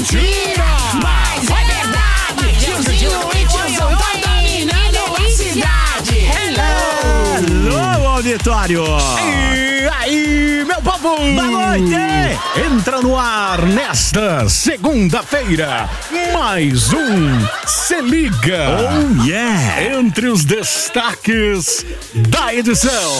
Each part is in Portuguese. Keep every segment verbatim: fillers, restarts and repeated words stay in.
mentira! Mas é verdade! Tiozinho e tiozão tá dominando a cidade! Hello! Alô, auditório! E aí, meu povo! Boa noite! Entra no ar nesta segunda-feira mais um Se Liga! Oh, yeah! Entre os destaques da edição.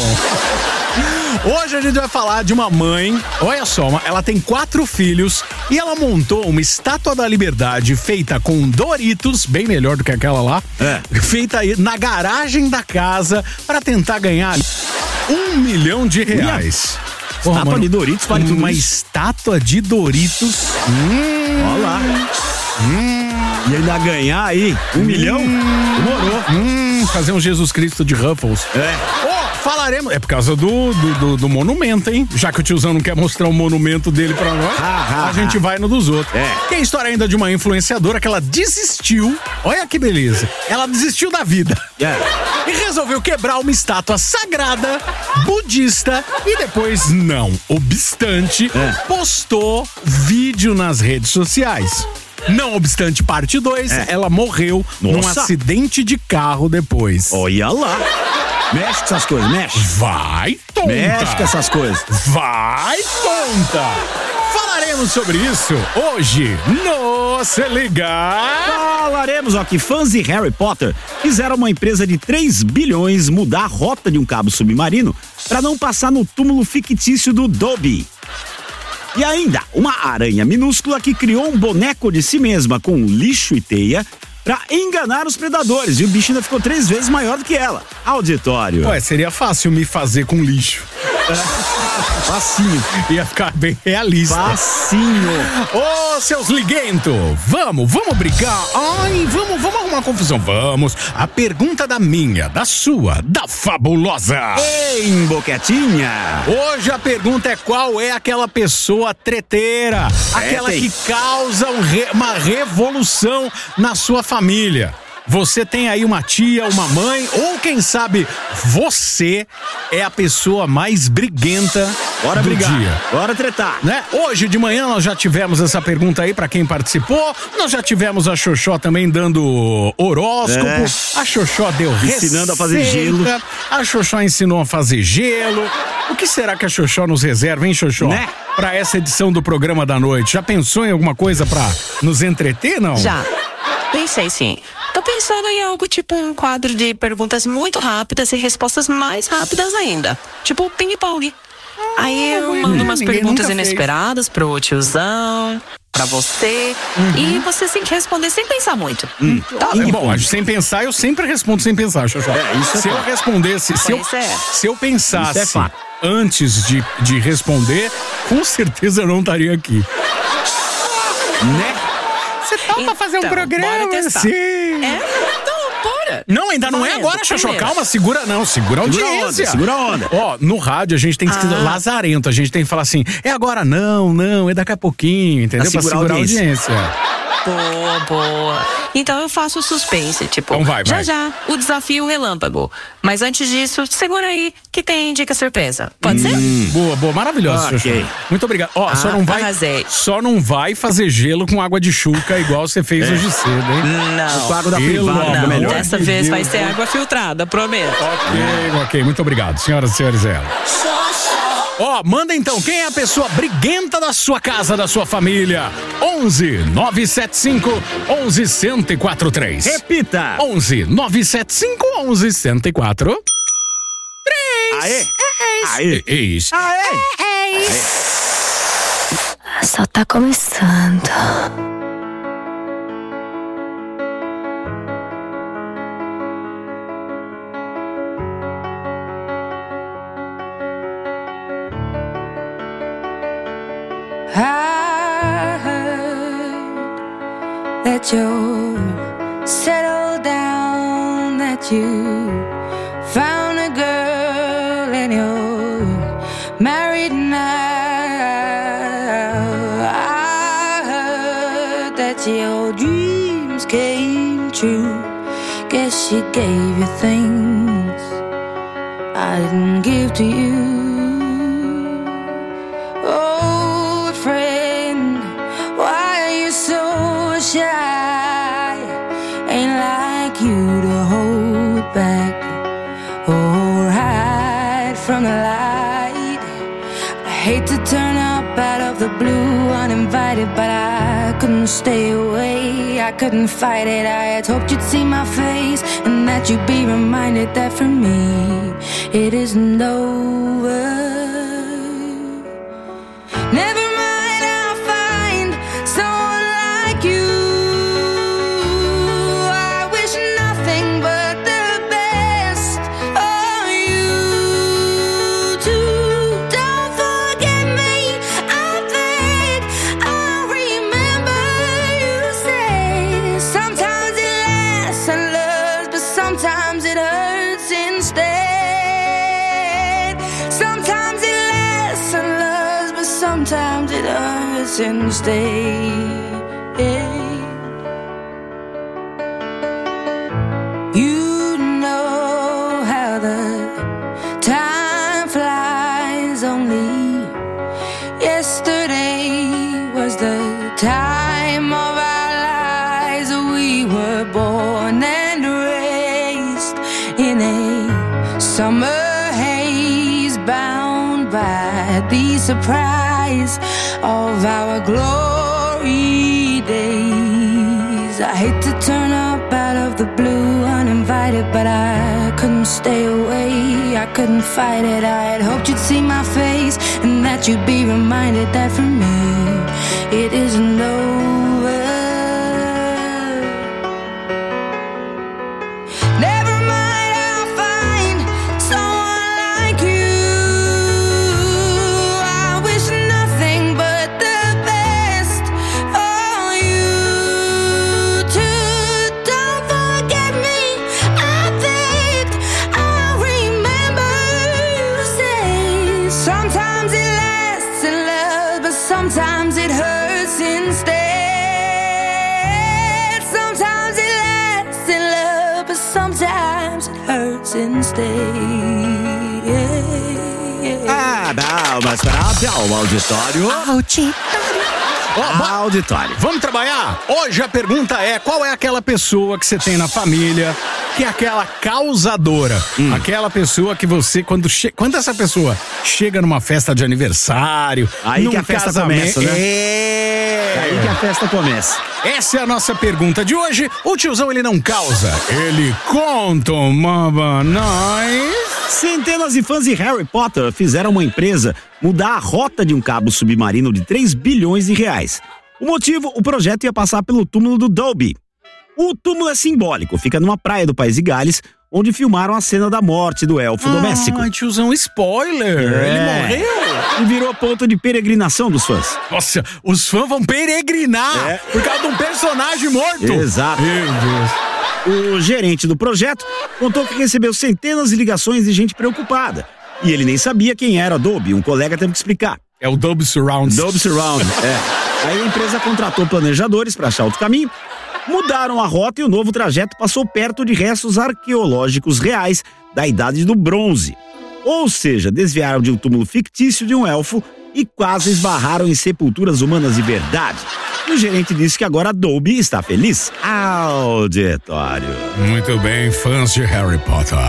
Hoje a gente vai falar de uma mãe, olha só, ela tem quatro filhos e ela montou uma estátua da liberdade feita com Doritos, bem melhor do que aquela lá, é. feita aí na garagem da casa para tentar ganhar um milhão de reais. Porra, estátua mano, de Doritos, vale tudo uma isso. estátua de Doritos. Hum, Olha lá. Hum, e ainda ganhar aí um hum, milhão? Demorou. Hum, fazer um Jesus Cristo de Ruffles. É. Oh, falaremos. É por causa do, do, do, do monumento, hein? Já que o tiozão não quer mostrar o monumento dele pra nós, ah, a ah, gente ah. vai no dos outros. É. Tem a história ainda de uma influenciadora que ela desistiu. Olha que beleza. Ela desistiu da vida. É. E resolveu quebrar uma estátua sagrada, budista, e depois, não obstante, é. postou vídeo nas redes sociais. Não obstante, parte dois, é. ela morreu Nossa. num acidente de carro depois. Olha lá. Mexe com essas coisas, mexe. Vai, tonta. Mexe com essas coisas. Vai, tonta. Falaremos sobre isso hoje no Se Ligar. Falaremos, ó, que fãs de Harry Potter fizeram uma empresa de três bilhões mudar a rota de um cabo submarino para não passar no túmulo fictício do Dobby. E ainda, uma aranha minúscula que criou um boneco de si mesma com lixo e teia pra enganar os predadores. E o bicho ainda ficou três vezes maior do que ela. Auditório. Ué, seria fácil me fazer com lixo. Facinho. Ia ficar bem realista. Facinho. Ô, oh, seus liguentos, vamos, vamos brigar. Ai, vamos, vamos arrumar confusão. Vamos. A pergunta da minha, da sua, da fabulosa. Ei, Boquetinha. Hoje a pergunta é qual é aquela pessoa treteira, é, aquela tem. que causa um re, uma revolução na sua família. Você tem aí uma tia, uma mãe, ou quem sabe você é a pessoa mais briguenta Bora do brigar. dia. Bora tretar. Né? Hoje de manhã nós já tivemos essa pergunta aí pra quem participou. Nós já tivemos a Xoxó também dando horóscopo. É. A Xoxó deu receita. Ensinando a fazer gelo. A Xoxó ensinou a fazer gelo. O que será que a Xoxó nos reserva, hein, Xoxó? Né? Pra essa edição do programa da noite. Já pensou em alguma coisa pra nos entreter, não? Já. Pensei sim. Tô pensando em algo tipo um quadro de perguntas muito rápidas e respostas mais rápidas ainda. Tipo ping-pong. Ah, Aí eu mando umas perguntas inesperadas pro tiozão, pra você. Uhum. E você tem que responder sem pensar muito. Hum. Tá é bom, sem pensar eu sempre respondo sem pensar, Xoxó. É, isso se é eu fato. respondesse, se eu, é. se eu pensasse é antes de, de responder, com certeza eu não estaria aqui. Né? Você topa então, fazer um programa assim? É? Então, bora. Não, ainda não Vai, é agora, Xoxó. Calma, segura não, segura a audiência. Segura a onda. Ó, no rádio a gente tem que ser ah. lazarento, a gente tem que falar assim, é agora não, não, é daqui a pouquinho, entendeu? Pra segurar, pra segurar a audiência. A audiência. Boa, boa. Então eu faço suspense, tipo, então vai, já vai. já, o desafio relâmpago. Mas antes disso, segura aí que tem dica surpresa. Pode hum. ser? Boa, boa, maravilhoso, okay. Xoxó. Muito obrigado. Ó, ah, só não vai arrasei. Só não vai fazer gelo com água de chuca igual você fez é. hoje cedo, hein? Não. Com água da privada, não, melhor. Dessa vez Deus, vai ser água filtrada, prometo. Ok, ok, muito obrigado, senhoras e senhores. Ela. Ó, oh, manda então, quem é a pessoa briguenta da sua casa, da sua família? onze nove sete cinco onze um zero quatro três. Repita. onze nove sete cinco onze um zero quatro três. Aê. Aê. É isso. Aê. É isso. Só tá começando. I heard that you're settled down, that you found a girl and you're married now. I heard that your dreams came true. Guess she gave you things I didn't give to you. Old friend, why are you so couldn't stay away, I couldn't fight it. I had hoped you'd see my face and that you'd be reminded that for me it isn't over. Never mind, I'll find someone like you. I wish nothing but the best for you too. Don't forget me, I think I remember you say sometimes it lasts and loves, but sometimes it hurts instead. Sometimes it lasts and loves, but sometimes it hurts instead. You know how the time flies. Only yesterday was the time of our lives. We were born and raised in a summer haze, bound by the surprise of our glory days. I hate to turn up out of the blue uninvited, but I couldn't stay away, I couldn't fight it. I had hoped you'd see my face and that you'd be reminded that for me it isn't over. Never mind, I'll find someone like you. I wish nothing but the best for you too. Don't forget me, I think I remember you say sometimes it lasts in love, but sometimes it hurts instead. Sometimes it lasts in love, but sometimes it hurts instead. Ah, palmas para o auditório. Auditório. Vamos trabalhar? Hoje a pergunta é: qual é aquela pessoa que você tem na família que é aquela causadora? Hum. Aquela pessoa que você, quando, che- quando essa pessoa chega numa festa de aniversário, Aí num que a festa casamento, começa, né? É. Aí que a festa começa. Essa é a nossa pergunta de hoje. O tiozão, ele não causa, ele conta uma nós. Centenas de fãs de Harry Potter fizeram uma empresa mudar a rota de um cabo submarino de três bilhões de reais. O motivo, o projeto ia passar pelo túmulo do Dobby. O túmulo é simbólico, fica numa praia do País de Gales, onde filmaram a cena da morte do elfo doméstico. Ai, tiozão, spoiler! É. Ele morreu! E virou ponto de peregrinação dos fãs. Nossa, os fãs vão peregrinar É. por causa de um personagem morto! Exato. Meu Deus! O gerente do projeto contou que recebeu centenas de ligações de gente preocupada. E ele nem sabia quem era Dobby, um colega teve que explicar. É o Dobby Surround. Dobby Surround, é. Aí a empresa contratou planejadores para achar outro caminho, mudaram a rota e o novo trajeto passou perto de restos arqueológicos reais da Idade do Bronze. Ou seja, desviaram de um túmulo fictício de um elfo e quase esbarraram em sepulturas humanas de verdade. E o gerente disse que agora Dobby está feliz. Auditório. Muito bem, fãs de Harry Potter.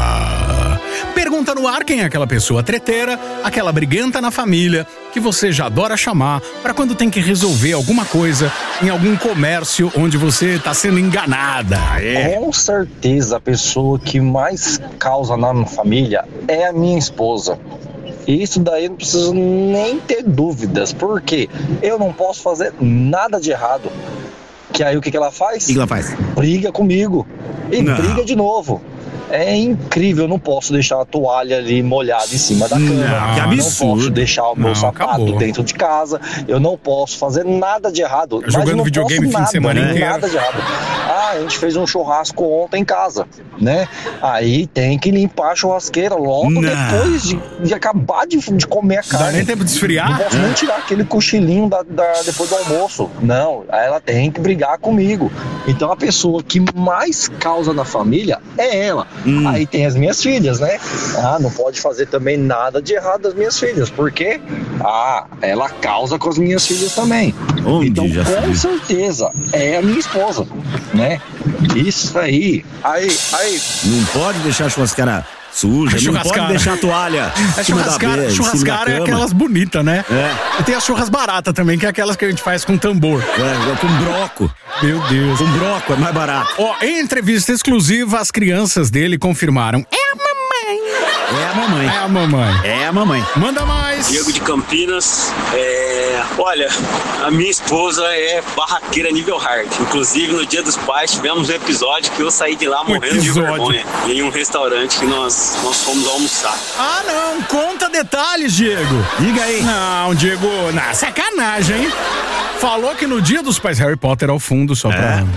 Pergunta no ar quem é aquela pessoa treteira, aquela briguenta na família, que você já adora chamar para quando tem que resolver alguma coisa em algum comércio onde você está sendo enganada. É. Com certeza a pessoa que mais causa na família é a minha esposa. Isso daí não preciso nem ter dúvidas, porque eu não posso fazer nada de errado. Que aí o que, que ela faz? O que ela faz? Briga comigo e Não. briga de novo. É incrível, eu não posso deixar a toalha ali molhada em cima da cama. Não, que Eu absurdo. não posso deixar o meu Não, sapato acabou. dentro de casa. Eu não posso fazer nada de errado. Mas Jogando eu não videogame posso fim de semana nada, inteiro. Nada de errado. Ah, a gente fez um churrasco ontem em casa, né? Aí tem que limpar a churrasqueira logo Não. depois de, de acabar de, de comer a Dá carne. nem tempo de Não esfriar? posso nem tirar aquele cochilinho da, da- depois do almoço. Não, ela tem que brigar comigo. Então a pessoa que mais causa na família é ela. Hum. Aí tem as minhas filhas, né? Ah, não pode fazer também nada de errado das minhas filhas. Por quê? Ah, ela causa com as minhas filhas também. Onde então, já se com viu? certeza, é a minha esposa, né? Isso aí. Aí, aí. Não pode deixar a churrasqueira Suja, não pode deixar a toalha. A churrascara, churrascara é aquelas bonitas, né? É. E tem as churras baratas também, que é aquelas que a gente faz com tambor. É, com broco. Meu Deus. Com broco é mais barato. Ó, em entrevista exclusiva, as crianças dele confirmaram. É a mamãe. É a mamãe. É a mamãe. É a mamãe. Manda mais. Diego de Campinas. É... Olha, a minha esposa é barraqueira nível hard. Inclusive, no Dia dos Pais, tivemos um episódio que eu saí de lá morrendo um de vergonha. Em um restaurante que nós, nós fomos almoçar. Ah, não. Conta detalhes, Diego. Diga aí. Não, Diego, na sacanagem, hein? Falou que no Dia dos Pais Harry Potter ao fundo, só pra... É,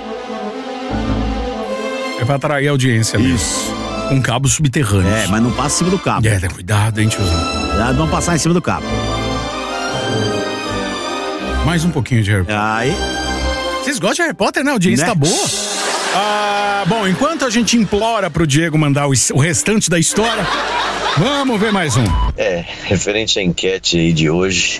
é pra atrair a audiência mesmo. Isso. Com cabo subterrâneo. É, mas não passa em cima do cabo. É, cuidado, hein, tiozão. Cuidado, não passar em cima do cabo. Mais um pouquinho de Harry Potter. Aí. Vocês gostam de Harry Potter, né? A audiência Né? tá boa. Ah, bom, enquanto a gente implora pro Diego mandar o, o restante da história, vamos ver mais um. É, referente à enquete aí de hoje,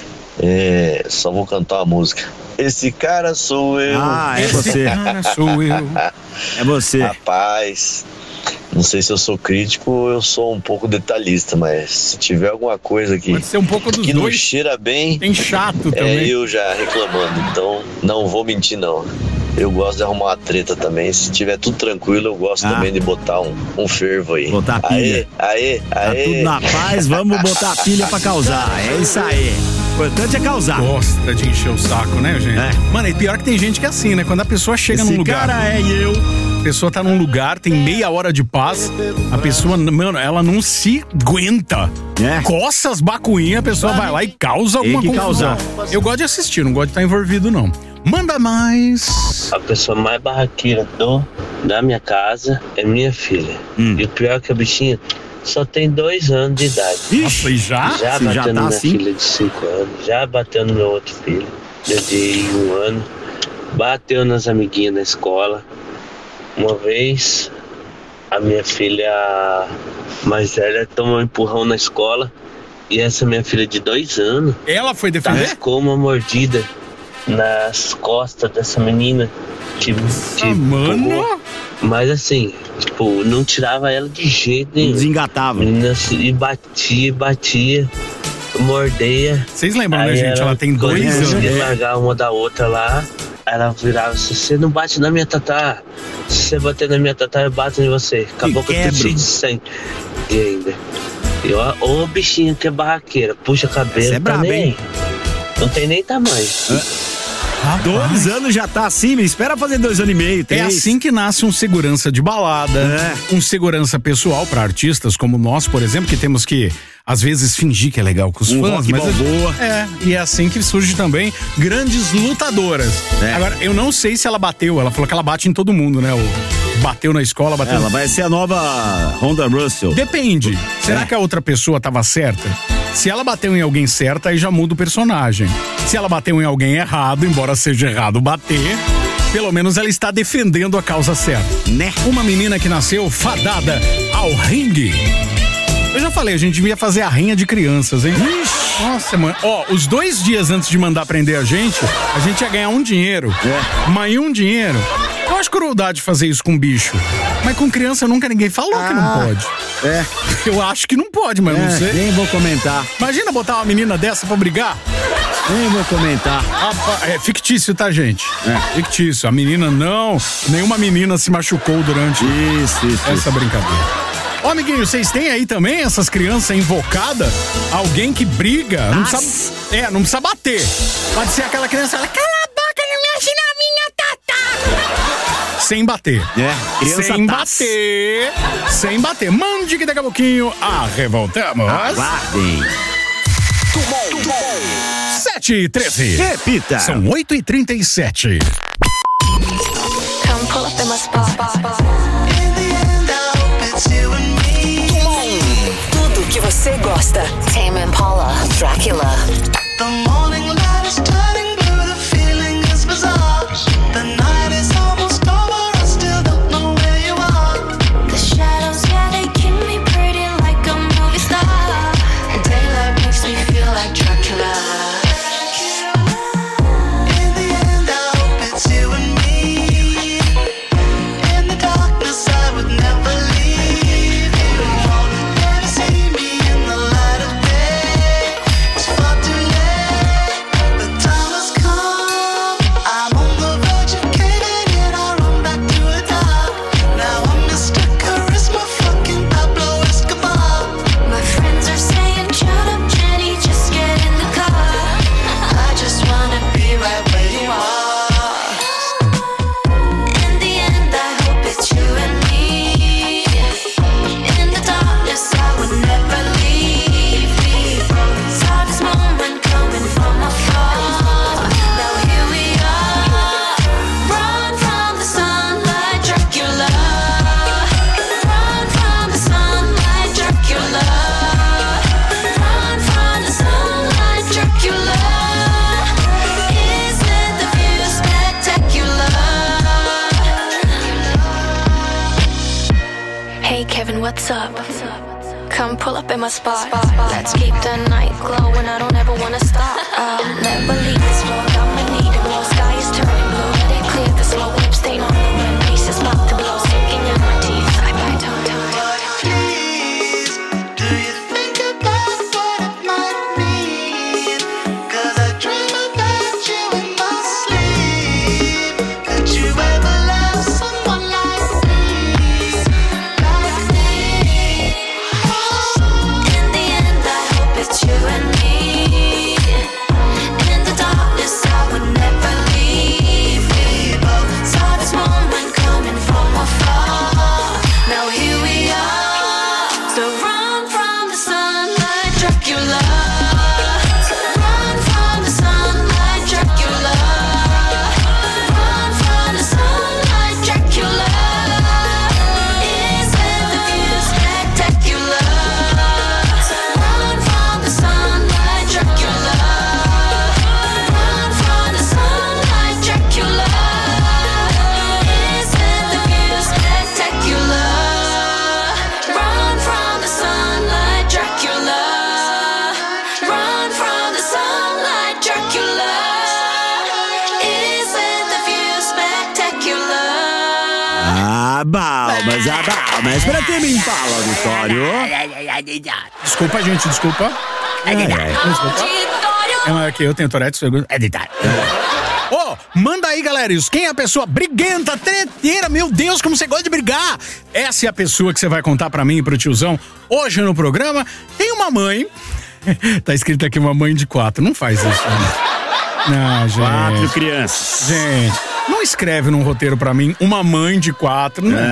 é, só vou cantar uma música. Esse cara sou eu. Ah, é você. Esse cara sou eu. É você. Rapaz, não sei se eu sou crítico ou eu sou um pouco detalhista, mas se tiver alguma coisa aqui Pode ser um pouco dos que não dois. cheira bem, Tem chato é também. eu já reclamando. Então, não vou mentir, não. Eu gosto de arrumar uma treta também. Se tiver tudo tranquilo, eu gosto Ah. também de botar um, um fervo aí. Botar a pilha. Aê, aê, Tá aê. tudo na paz, vamos botar a pilha pra causar. É isso aí. O importante é causar. Gosta de encher o saco, né, gente? É. Mano, e pior que tem gente que é assim, né? Quando a pessoa chega Esse num lugar. cara é eu. A pessoa tá num lugar, tem meia hora de paz, a pessoa, mano, ela não se aguenta. É. Coça as bacuinhas, a pessoa vai lá e causa Tem alguma que confusão. causar. Eu gosto de assistir, não gosto de estar envolvido, não. Manda mais. A pessoa mais barraqueira do, da minha casa é minha filha. Hum. E o pior é que a bichinha só tem dois anos de idade. Nossa, e já? Já Se bateu já tá na minha assim? filha de cinco anos, já bateu no meu outro filho, de um ano, bateu nas amiguinhas na escola. Uma vez, a minha filha mais velha tomou um empurrão na escola e essa minha filha de dois anos Ela foi defender? tascou uma mordida nas costas dessa menina que, que Ah, mano. empurrou. Mas assim, tipo, não tirava ela de jeito nenhum. Desengatava. Menina, e batia, batia, mordeia. Vocês lembram, né, Aí gente? Ela tem dois não anos. conseguia largar uma da outra lá. Aí ela virava assim: você não bate na minha tatá. Se você bater na minha tatá, eu bato em você. Acabou que eu tô quebro. cheio de sangue ainda. E ó, ô bichinho que é barraqueira, puxa a cabeça, Essa é tá braba, nem hein? aí. Não tem nem tamanho. Dois anos já tá assim, me espera fazer dois anos e meio, É três. assim que nasce um segurança de balada, É. um segurança pessoal pra artistas como nós, por exemplo, que temos que, às vezes, fingir que é legal com os Um fãs. Rock mas Balboa. É, e é assim que surge também grandes lutadoras. É. Agora, eu não sei se ela bateu, ela falou que ela bate em todo mundo, né? O, bateu na escola, bateu... Ela vai ser a nova Honda Russell. Depende. Será É. que a outra pessoa tava certa? Se ela bateu em alguém certa, aí já muda o personagem. Se ela bateu em alguém errado, embora seja errado bater, pelo menos ela está defendendo a causa certa. Né? Uma menina que nasceu fadada ao ringue. Eu já falei, a gente devia fazer a rinha de crianças, hein? Nossa, mano. Ó, os dois dias antes de mandar prender a gente, a gente ia ganhar um dinheiro. É. Mas um dinheiro. Eu acho crueldade fazer isso com bicho. Mas com criança nunca ninguém falou que não Ah. pode. É. Eu acho que não pode, mas não É, sei. nem vou comentar. Imagina botar uma menina dessa pra brigar. Nem vou comentar. Apa- É fictício, tá, gente? É. Fictício. A menina não. Nenhuma menina se machucou durante Isso, isso. essa isso. brincadeira. Ô, amiguinho, vocês têm aí também essas crianças invocadas? Alguém que briga? Não Nossa. precisa, é, não precisa bater. Pode ser aquela criança, ela, cala a boca, não mexe na minha tata. Sem bater. É, criança Sem tá- bater. Sem bater. Mande que daqui a pouquinho arrevoltamos. Aguardem. sete e treze. Repita. São oito e trinta e sete. Come pull up in my spot. Tudo que você gosta. Tame Impala, Dracula. The morning light is turning blue, the feeling is bizarre. The night is almost over, I still don't know where you are. The shadows, yeah, they keep me pretty like a movie star. Daylight makes me feel like Dracula. In the end, I hope it's Hey Kevin, what's up? Come pull up in my spot. Let's keep the night glowing. I don't ever wanna stop. I'll never leave this road. I'ma need it. Blue sky is turning blue. Let it clear the slow lip stain on the rim. Race is about to blow. Sinking in my teeth. I bite on time. Please, do you think about what it might mean? 'Cause I dream about you in my sleep. Could you ever love someone like me? Like me? In the end, I hope it's you and me. In the darkness, I would never leave. We both saw this moment coming from afar. Now here we are. So run from the sun like Dracula. So run from the sun like Dracula. Run from the sun like Dracula. Isn't the view spectacular? So run from the sun like Dracula. Run from the sun like Dracula. Isn't the view spectacular? Run from the sun like Dracula. Run from the sun like Dracula. Isn't the view spectacular? Ah, Balmas, ah, Balmas. Pra ter me fala, auditório. Desculpa, gente, desculpa. É, é, desculpa. É, mas aqui eu tenho Tourette, segundo. É detalhe. Ô, manda aí, galera, isso. Quem é a pessoa briguenta, treteira? Meu Deus, como você gosta de brigar! Essa é a pessoa que você vai contar pra mim e pro tiozão hoje no programa. Tem uma mãe. Tá escrito aqui uma mãe de quatro. Não faz isso, né? Não, gente. Quatro crianças. Gente, não escreve num roteiro pra mim uma mãe de quatro. Não.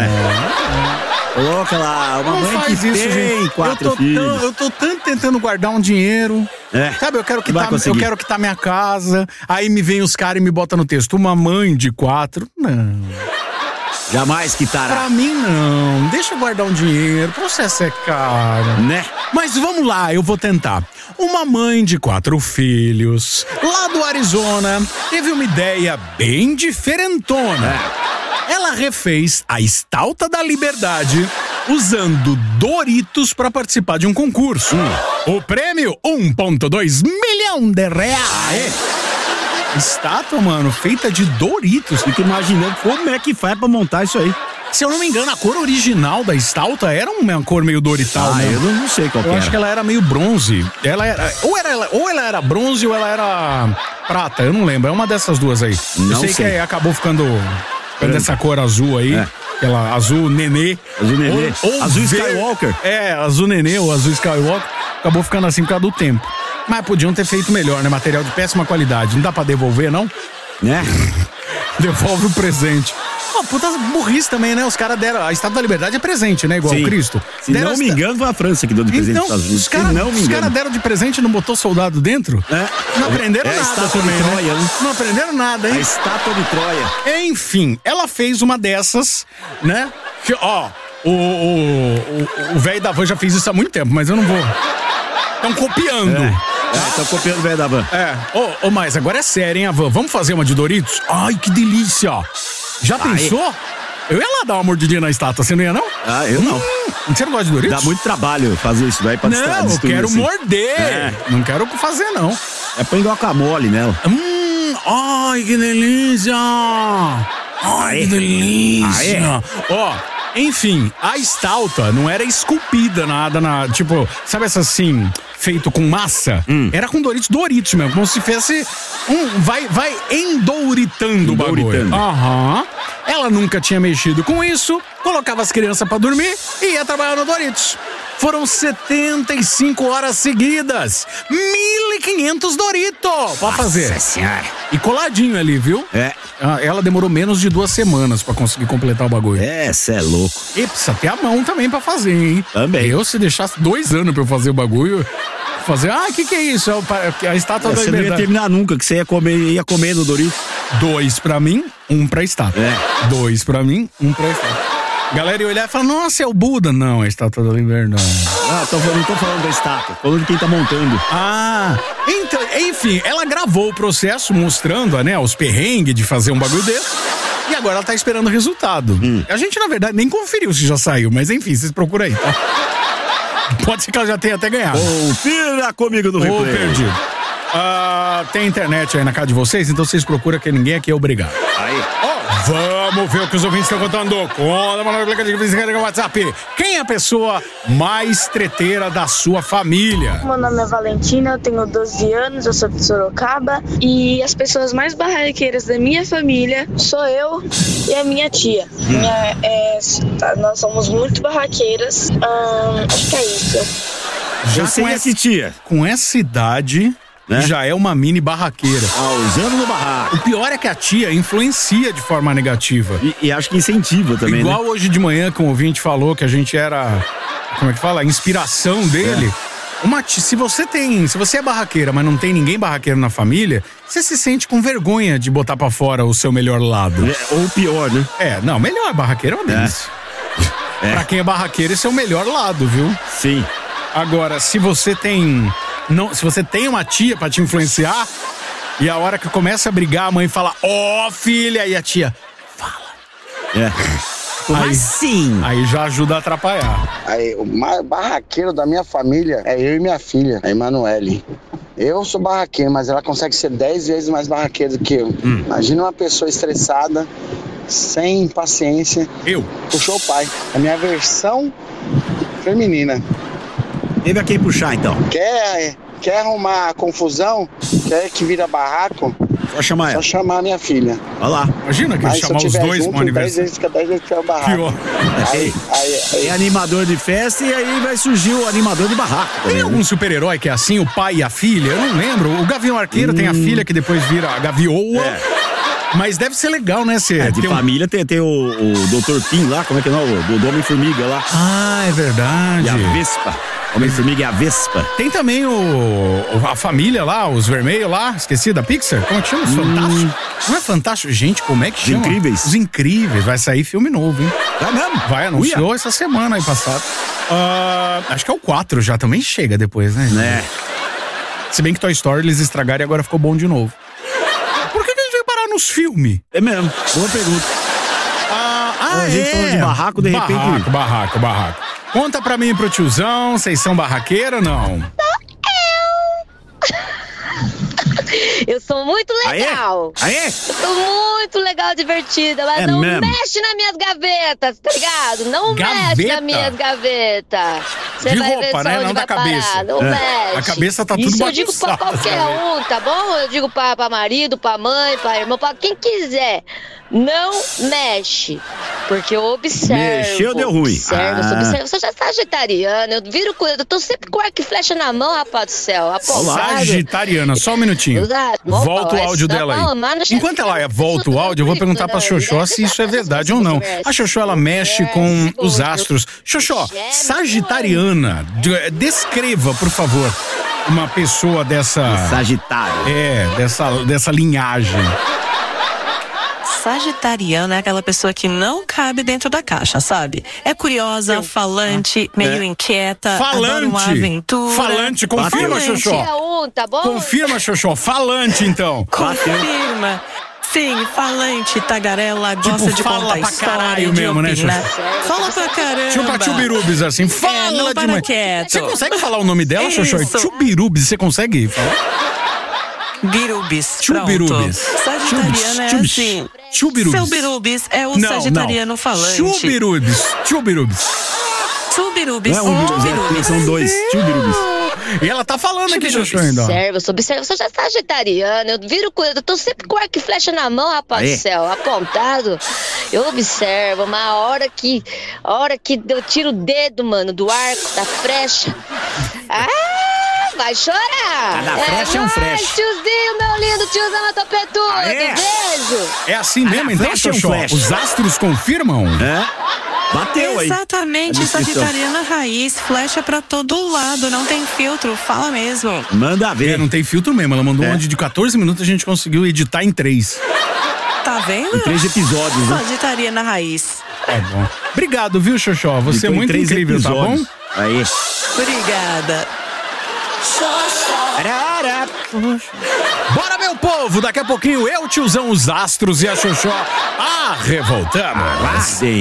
Coloca lá, uma Não mãe faz que isso, tem gente. quatro eu tô filhos. Tão, eu tô tanto tentando guardar um dinheiro. É. Sabe, eu quero Vai quitar, eu conseguir. quero quitar minha casa. Aí me vem os caras e me botam no texto. Uma mãe de quatro. Não. Jamais quitará. Pra mim, não. Deixa eu guardar um dinheiro. O processo é caro. Né? Mas vamos lá, eu vou tentar. Uma mãe de quatro filhos, lá do Arizona, teve uma ideia bem diferentona. Ela refez a Estátua da Liberdade usando Doritos para participar de um concurso. O prêmio, um vírgula dois milhão de reais. Estátua, mano, feita de Doritos. Fico imaginando como é que faz pra montar isso aí. Se eu não me engano, a cor original da estátua era uma cor meio dorital, Ah, né? eu não, não sei qual que Eu era. acho que ela era meio bronze. Ela era, ou, era, ou ela era bronze ou ela era prata, eu não lembro. É uma dessas duas aí. Não eu sei, sei. que acabou ficando, ficando essa cor azul aí. É. Aquela azul nenê. Azul nenê. Ou, ou Azul ver- Skywalker. É, azul nenê ou azul Skywalker. Acabou ficando assim por causa do tempo. Mas podiam ter feito melhor, né? Material de péssima qualidade. Não dá pra devolver, não? Né? Devolve o presente. Pô, puta burrice também, né? Os caras deram. A Estátua da Liberdade é presente, né? Igual Sim. o Cristo. Se Deram não as- me engano, foi a França que deu de presente Então, nos Estados Unidos. os caras Se não me os engano. cara deram de presente e não botou soldado dentro? É. Não aprenderam É a nada estátua de também, Troia, né? né? Não aprenderam nada, A hein? estátua de Troia. Enfim, ela fez uma dessas, né? Que, ó, o o o velho da van já fez isso há muito tempo, mas eu não vou. Estão copiando. É, tô copiando o velho da van. É. Ô, ô, mas agora é sério, hein, a van? Vamos fazer uma de Doritos? Ai, que delícia! Já Ai. pensou? Eu ia lá dar uma mordidinha na estátua, você não ia, não? Ah, eu não. Hum, você não gosta de Doritos? Dá muito trabalho fazer isso daí pra Não, eu destruir, quero assim. morder. É. Não quero fazer, não. É põe guacamole nela. Hum, ai, que delícia! Ai, que delícia! Ó, enfim, a estátua não era esculpida nada na, tipo, sabe essa assim, feito com massa? Era com Doritos, Doritos mesmo, como se fosse um, vai, vai endouritando o bagulho. Endouritando. Aham. Ela nunca tinha mexido com isso, colocava as crianças pra dormir e ia trabalhar no Doritos. Foram setenta e cinco horas seguidas. mil e quinhentos Doritos pra fazer. Nossa senhora. E coladinho ali, viu? É. Ah, ela demorou menos de duas semanas pra conseguir completar o bagulho. É, cê é louco. E precisa ter a mão também pra fazer, hein? Também. Eu, se deixasse dois anos pra eu fazer o bagulho, fazer, ah, o que que é isso? É o pa- a estátua da Você não ia liberdade. terminar nunca, que você ia comer, ia comer no Doritos. Dois pra mim, um pra estátua. É. Dois pra mim, um pra estátua. Galera ia olhar e falar, nossa, é o Buda. Não, é a estátua da liberdade. Ah, tô, não tô falando da estátua, tô falando de quem tá montando. Ah, então, enfim, ela gravou o processo mostrando, né, os perrengues de fazer um bagulho desse. E agora ela tá esperando o resultado. Hum. A gente, na verdade, nem conferiu se já saiu, mas enfim, vocês procuram aí, tá? Pode ser que ela já tenha até ganhado. Confira comigo no Ou replay. perdido. Ah, tem internet aí na casa de vocês, então vocês procuram que ninguém aqui é obrigado. Aí. Oh, vamos ver o que os ouvintes estão contando. Conta, mano, no WhatsApp. Quem é a pessoa mais treteira da sua família? Meu nome é Valentina, eu tenho doze anos, eu sou de Sorocaba. E as pessoas mais barraqueiras da minha família sou eu e a minha tia. Minha, é, tá, nós somos muito barraqueiras. Hum, acho que é isso. Já Você com e essa, essa tia. com essa idade, né? Já é uma mini barraqueira. Ah, usando no barraco. O pior é que a tia influencia de forma negativa. E, e acho que incentiva também, Igual né? hoje de manhã, que o ouvinte falou que a gente era, como é que fala? A inspiração dele. É. Uma tia, se você tem, se você é barraqueira, mas não tem ninguém barraqueiro na família, você se sente com vergonha de botar pra fora o seu melhor lado. É, ou pior, né? É, não, melhor barraqueiro é uma delícia. É. Pra quem é barraqueiro, esse é o melhor lado, viu? Sim. Agora, se você tem, não, se você tem uma tia pra te influenciar, e a hora que começa a brigar, a mãe fala, ó, oh, filha, e a tia fala. É. Aí, assim? Aí já ajuda a atrapalhar. Aí, o mais barraqueiro da minha família é eu e minha filha, a Emanuele. Eu sou barraqueiro, mas ela consegue ser dez vezes mais barraqueira do que eu. Hum. Imagina uma pessoa estressada, sem paciência. Eu? Puxou o pai. A minha versão feminina. Teve a quem puxar, então. Quer, quer arrumar confusão? Quer que vira barraco? Só chamar ela. Só chamar a minha filha. Olha lá. Imagina que ele chamar os dois junto, pro aniversário. dez vezes fica dez vezes que é o barraco. Pior. Aí, aí, aí. É animador de festa e aí vai surgir o animador de barraco. Tem também, algum né? super-herói que é assim, o pai e a filha? Eu não lembro. O Gavião Arqueiro hum. tem a filha que depois vira a Gavioa. É. Mas deve ser legal, né, Cê? É, de tem família um... tem, tem o, o doutor Pim lá, como é que é o nome? Do, do Homem-Formiga lá. Ah, é verdade. E a Vespa. Homem-Formiga é a Vespa. Tem também o, a família lá, os vermelhos lá, esqueci da Pixar. Como é que chama? Os hum. Fantásticos? Não é Fantástico? Gente, como é que chama? Os Incríveis. Os Incríveis. Vai sair filme novo, hein? Vai mesmo? Vai, anunciou Uia. essa semana aí passada. Uh, acho que é o quatro já, também chega depois, né? Né? Se bem que Toy Story eles estragaram e agora ficou bom de novo. Por que, que a gente veio parar nos filmes? É mesmo, boa pergunta. Ah, ah a gente é. falando de barraco, de barraco, repente... Barraco, barraco, barraco. Conta pra mim e pro tiozão, vocês são barraqueira ou não? Eu sou muito legal. Aê? Aê? Eu sou muito legal, divertida, mas é não mesmo? mexe nas minhas gavetas, tá ligado? Não Gaveta? mexe nas minhas gavetas. Você de vai roupa, ver só né? onde Não da vai cabeça. parar. Não é. mexe. A cabeça tá tudo Isso eu digo pra bagunçada, qualquer um, tá bom? Eu digo pra, pra marido, pra mãe, pra irmão, pra quem quiser. Não mexe. Porque eu observo. Mexeu, deu ruim. Observo, ah. eu observo. Eu sou já sagitariana, eu viro com. Eu tô sempre com arco e flecha na mão, rapaz do céu. Apontado. Sagitariana, só um minutinho. Exato. Volta o áudio dela aí. Enquanto ela volta o áudio, eu vou perguntar pra Xoxó se isso é verdade ou não. A Xoxó, ela mexe com os astros. Xoxó, sagitariana, descreva, por favor, uma pessoa dessa... Sagitário. É, dessa, dessa linhagem. Sagitariana é aquela pessoa que não cabe dentro da caixa, sabe? É curiosa, eu, falante, ah, meio é. inquieta, falante, adora uma aventura. Falante, confirma, Xoxó. Um, tá bom? Confirma, Xoxó. Falante, então. Confirma. Sim, falante, tagarela, tipo, gosta de fala contar pra história, caralho de mesmo, né, opinar. Xoxó? Fala pra caramba. Chupa Tchubirubis, assim. Fala é, não para demais. quieto. Você consegue falar o nome dela, Xoxó? Tchubirubis, você consegue falar? Birubis. Chubirubis. Sagitariano é assim. Chubirubis. Seu birubis é o não, sagitariano não. falante. Chubirubis. Chubirubis. Chubirubis. Não é um birubis, são dois. Chubirubis. E ela tá falando aqui, Xoxó, ainda. Observo, eu sou observo, eu sou já sagitariana, eu viro com. Eu tô sempre com arco e flecha na mão, rapaz Aê. do céu, apontado. Eu observo, mas a hora que. A hora que eu tiro o dedo, mano, do arco, da flecha. Ah! Vai chorar! Cada frecha é um frecha. Tiozinho, meu lindo, tiozão topetudo, beijo! É assim mesmo, então, Xoxó? É um os astros confirmam? É. Bateu aí. Exatamente, sagitariana raiz, flecha pra todo lado, não tem filtro, fala mesmo. Manda ver. É, não tem filtro mesmo, ela mandou é. um áudio de quatorze minutos, a gente conseguiu editar em três. Tá vendo? Em três episódios, né? Sagitariana raiz. Tá bom. Obrigado, viu, Xoxó? Você é muito incrível, episódios. Tá bom? Aí. Obrigada. Xoxó. Bora, meu povo! Daqui a pouquinho eu, tiozão, os astros e a Xoxó. Ah, revoltamos! Sim.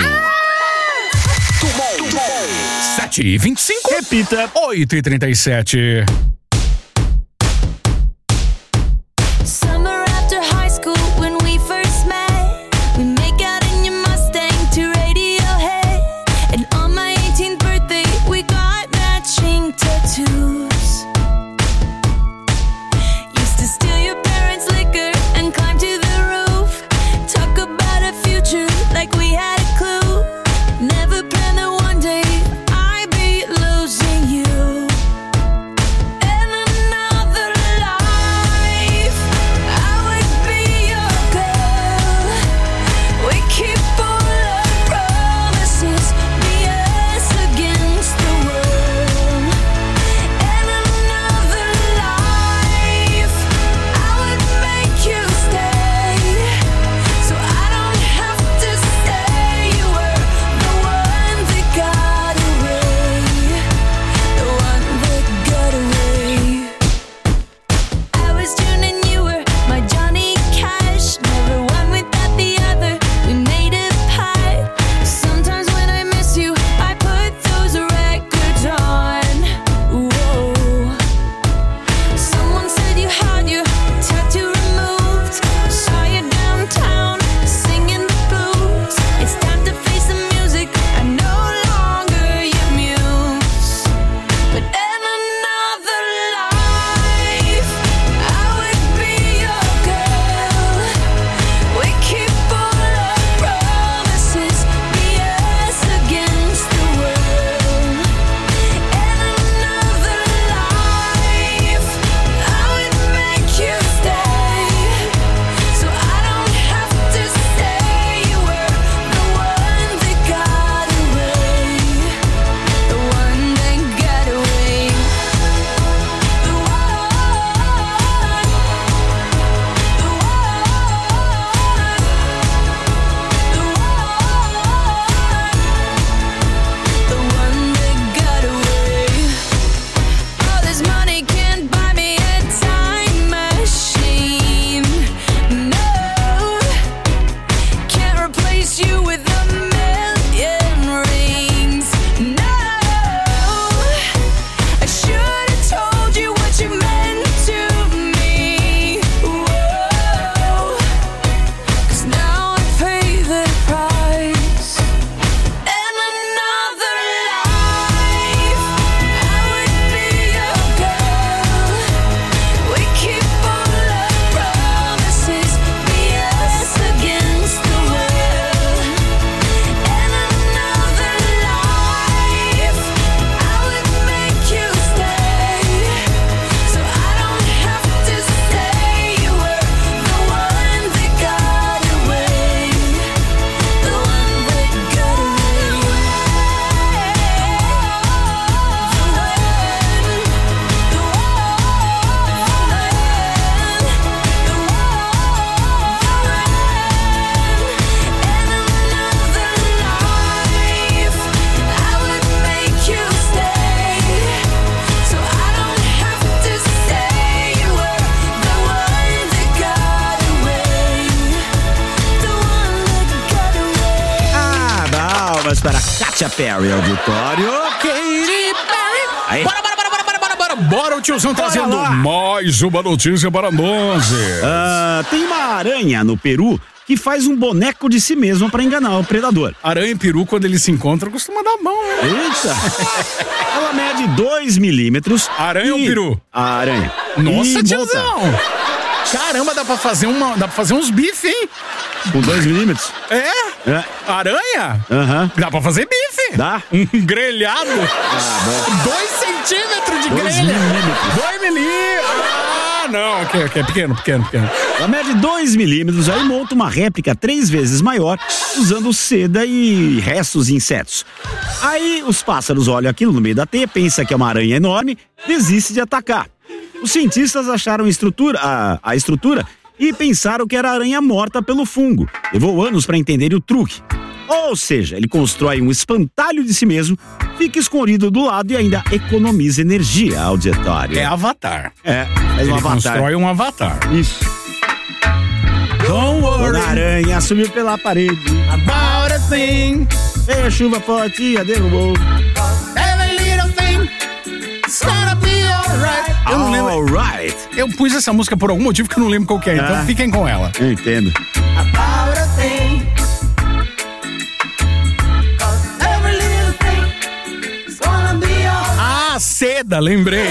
sete e vinte e cinco. Repita. oito e trinta e sete. Summer after high school when we first met, we make out in your Mustang to Radiohead, and on my eighteenth birthday we got matching tattoos. Used to steal your parents' liquor and climb to the roof, talk about a future like we had a clue. Never planned that one day I'd be losing you. In another life, I would be your girl. We keep all our promises, be us against the world. In another life, I would make you stay, so I don't have to say you were the one that got away, the one that got away. I was June and you were my Johnny Cash, never one without the other, we made a pact. Sometimes when I miss you, I put those records on. Whoa. Someone said you had your tattoo removed, saw you downtown singing the blues. It's time to face the music, I'm no longer your muse. But in another life, I would be your girl. We keep all our promises, be us against the world. In another life, I would make you stay, so I don't have to say you were the one that got away, the one that got away. The one that got away. All this money can't buy me a time machine. No, can't replace you with a million rings. No, I should have told you what you meant to me. Whoa, 'cause now I pay the price. In another life, I would be your girl. We keep all our promises, be us against the world. In another life, I would make you stay, so I don't have to say you were the one that got away, the one that got away. Ah, palmas para Katy Perry, auditório. Katy Perry. Aí. Bora, bora, bora, bora, bora, bora, bora. Bora, o tiozão Bora trazendo lá. mais uma notícia para nós. Ah, tem uma aranha no Peru que faz um boneco de si mesma para enganar o predador. Aranha e peru, quando eles se encontram, costuma dar mão, né? Eita! Ela mede dois milímetros. Aranha e... ou peru? A aranha. Nossa, E tiozão! Caramba, dá pra fazer uma, dá pra fazer uns bifes, hein? Com dois milímetros? É? É. Aranha? Aham. Dá pra fazer bife. Dá? Um grelhado. Ah, bom. Dois centímetros de Dois grelha. milímetros. Dois milímetros. Ah, não. Ok, ok. Pequeno, pequeno, pequeno. Ela mede dois milímetros, aí monta uma réplica três vezes maior, usando seda e restos de insetos. Aí os pássaros olham aquilo no meio da teia, pensam que é uma aranha enorme, desiste de atacar. Os cientistas acharam a estrutura, a, a estrutura e pensaram que era aranha morta pelo fungo. Levou anos para entenderem o truque. Ou seja, ele constrói um espantalho de si mesmo, fica escondido do lado e ainda economiza energia auditória. É Avatar. É, faz Ele um avatar. constrói um avatar. Isso. Don't worry. Dona Aranha subiu pela parede. About a thing. Veio a chuva forte, a derrubou. Every little thing. It's gonna be alright. Eu não lembro. Alright. Eu pus essa música por algum motivo que eu não lembro qual que é, então Ah. fiquem com ela. Eu entendo. About a thing. Every little thing. It's gonna be alright. Ah, seda, lembrei.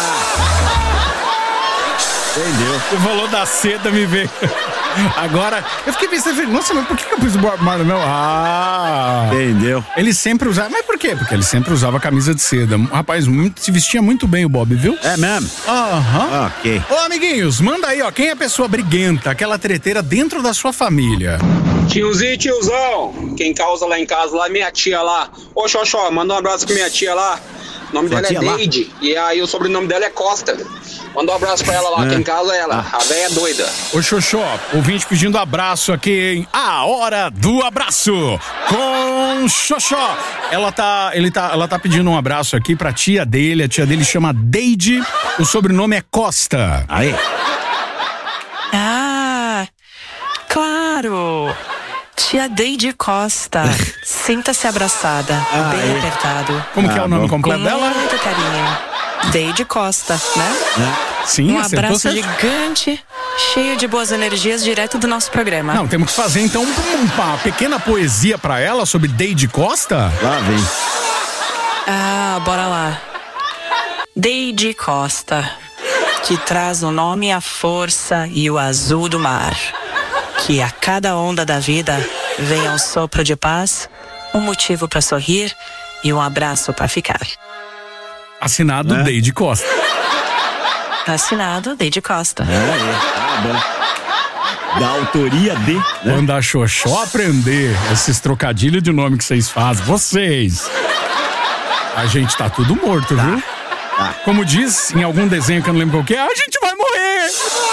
Entendeu? Você falou da seda, me veio. Agora, eu fiquei pensando, nossa, mas por que eu pus o Bob Marley? Meu? Ah! Entendeu? Ele sempre usava, mas por quê? Porque ele sempre usava camisa de seda. Um rapaz, muito, se vestia muito bem o Bob, viu? É mesmo? Aham. Ok. Ô, amiguinhos, manda aí, ó, quem é a pessoa briguenta, aquela treteira dentro da sua família? Tiozinho, tiozão, quem causa lá em casa, lá é minha tia lá. Ô, Xoxó, manda um abraço pra minha tia lá. O nome Sua dela é tia lá? Deide, e aí o sobrenome dela é Costa. Manda um abraço pra ela lá, É. quem causa é ela, a véia é doida. Ô, Xoxó, ouvinte pedindo abraço aqui em A Hora do Abraço com Xoxó. Ela tá, ele tá, ela tá pedindo um abraço aqui pra tia dele, a tia dele chama Deide, o sobrenome é Costa. Aí. Ah, claro. Tia Deide Costa. Sinta-se abraçada, Ah, bem é. apertado. Como que é Ah, o nome bom. completo Com dela? muito carinho. Deide Costa, né? Sim, Um acertou abraço certo. gigante, cheio de boas energias, direto do nosso programa. Não, temos que fazer então uma pequena poesia pra ela sobre Deide Costa. Lá vem. Ah, bora lá. Deide Costa, que traz o nome, a força e o azul do mar. Que a cada onda da vida venha um sopro de paz, um motivo pra sorrir e um abraço pra ficar. Assinado É. Deide Costa. Assinado Deide Costa. É, é. Tá bom. Da autoria de. Né? Quando a Xoxó aprender esses trocadilhos de nome que vocês fazem, vocês, a gente tá tudo morto, viu? Tá. Como diz em algum desenho que eu não lembro qual que é, a gente vai morrer!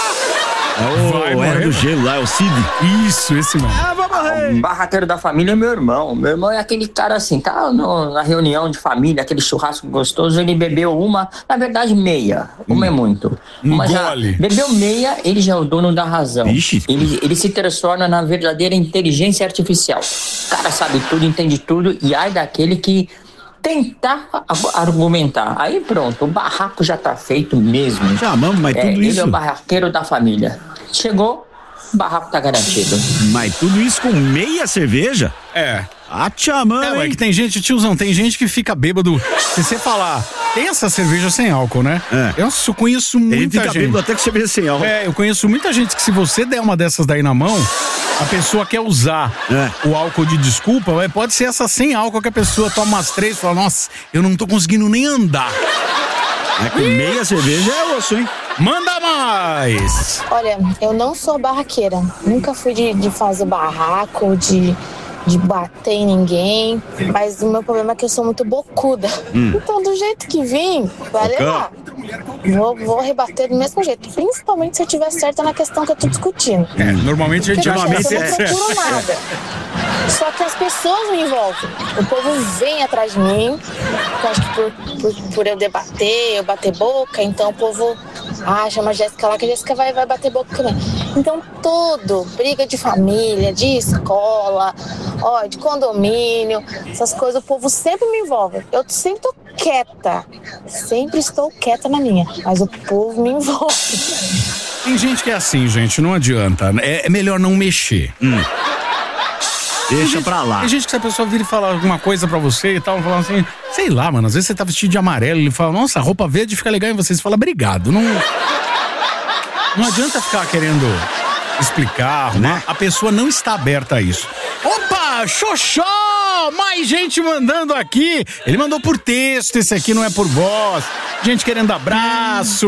É o Vai Era morrer, do mano. Gelo lá, é o Cid. Isso, esse mesmo. Ah, vai morrer. O barraqueiro da família é meu irmão. Meu irmão é aquele cara assim, tá no- na reunião de família, aquele churrasco gostoso, ele bebeu uma, na verdade meia. Uma é muito. Um Uma já gole. bebeu meia, ele já é o dono da razão. Ixi. Ele, ele se transforma na verdadeira inteligência artificial. O cara sabe tudo, entende tudo, e ai daquele que tentar a- argumentar. Aí pronto, o barraco já tá feito mesmo. Chamamos, mas É, tudo ele isso. é o barraqueiro da família. Chegou, o barraco tá garantido. Mas tudo isso com meia cerveja? É. Ah, chamamos. É, ué, que tem gente, tiozão, tem gente que fica bêbado. Se você falar, tem essa cerveja sem álcool, né? É. Eu só conheço Ele muita fica gente. bêbado até com cerveja sem álcool. É, eu conheço muita gente que se você der uma dessas daí na mão, a pessoa quer usar É. o álcool de desculpa, mas pode ser essa sem álcool que a pessoa toma umas três e fala, nossa, eu não tô conseguindo nem andar. É com meia cerveja é osso, hein? Manda mais! Olha, eu não sou barraqueira. Nunca fui de, de fazer barraco, de, de bater em ninguém. Mas o meu problema é que eu sou muito bocuda. Hum. Então, do jeito que vim, vai Bocão. levar. Vou, vou rebater do mesmo jeito. Principalmente se eu tiver certa na questão que eu tô discutindo. É, normalmente a gente Porque normalmente eu não procuro nada. Só que as pessoas me envolvem. O povo vem atrás de mim. Eu acho que por, por, por eu debater, eu bater boca, então o povo ah, chama a Jéssica lá, que a Jéssica vai, vai bater boca também. Então tudo, briga de família, de escola, ó, de condomínio, essas coisas, o povo sempre me envolve. Eu sempre tô quieta. Sempre estou quieta na minha, mas o povo me envolve. Tem gente que é assim, gente, não adianta. É, é melhor não mexer. Hum. Deixa Tem gente- pra lá. Tem gente que se a pessoa vir e falar alguma coisa pra você e tal, falar assim, sei lá, mano, às vezes você tá vestido de amarelo, ele fala, nossa, a roupa verde fica legal em você. Você fala, obrigado. Não, não adianta ficar querendo explicar, arrumar. A pessoa não está aberta a isso. Opa, Xoxó! Mais gente mandando aqui. Ele mandou por texto, esse aqui não é por voz. Gente querendo abraço.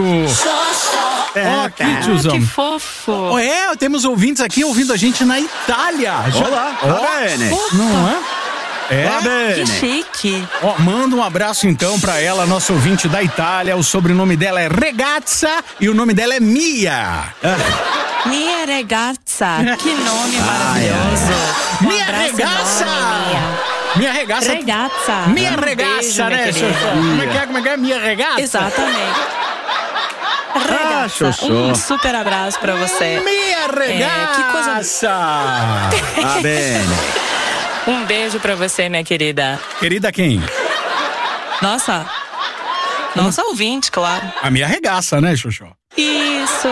Ó, aqui, tiozão. Que fofo. Oh, é, temos ouvintes aqui ouvindo a gente na Itália. Já- Olá, Ó, tá bene. Não é? É? Va bene. Que chique. Ó, manda um abraço então pra ela, nossa ouvinte da Itália. O sobrenome dela é Regazza e o nome dela é Mia. Mia Regazza, que nome maravilhoso. Um Mia abraço Regazza. enorme, Mia. Minha regaça. Regazza. Minha Um regaça, beijo, né, minha querida. Xoxó? Como é que é? Como é que é? Minha regaça? Exatamente. Ah, Regazza, Xoxó. um super abraço pra você. Minha regaça. É, que coisa... Va bene. Um beijo pra você, minha querida. Querida quem? Nossa. Nossa ouvinte, claro. A minha regaça, né, Xoxó? Isso.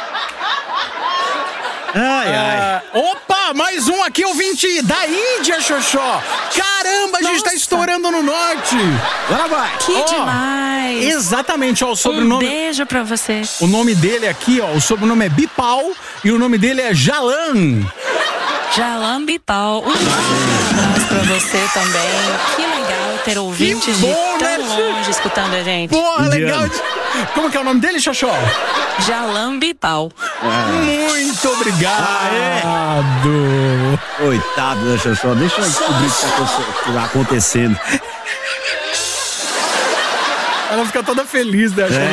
Ai, ai. Ah, opa, mais um aqui, ouvinte da Índia, Xoxó. Caramba, a gente Nossa. tá estourando no norte. Agora vai. Que Ó, demais. Exatamente, ó, o Um sobrenome... beijo pra você. O nome dele aqui, ó, o sobrenome é Bipal e o nome dele é Jalan. Jalan Bipal. Um abraço pra você também. Que legal ter ouvintes Que de bom, tão né? longe escutando a gente. Porra, Indiano. legal. Como que é o nome dele, Xoxó? Jalan Bipal. Muito obrigado. Coitado da Xoxó. Deixa eu descobrir o que tá aconte- o que tá acontecendo. Ela fica toda feliz, né? achando É.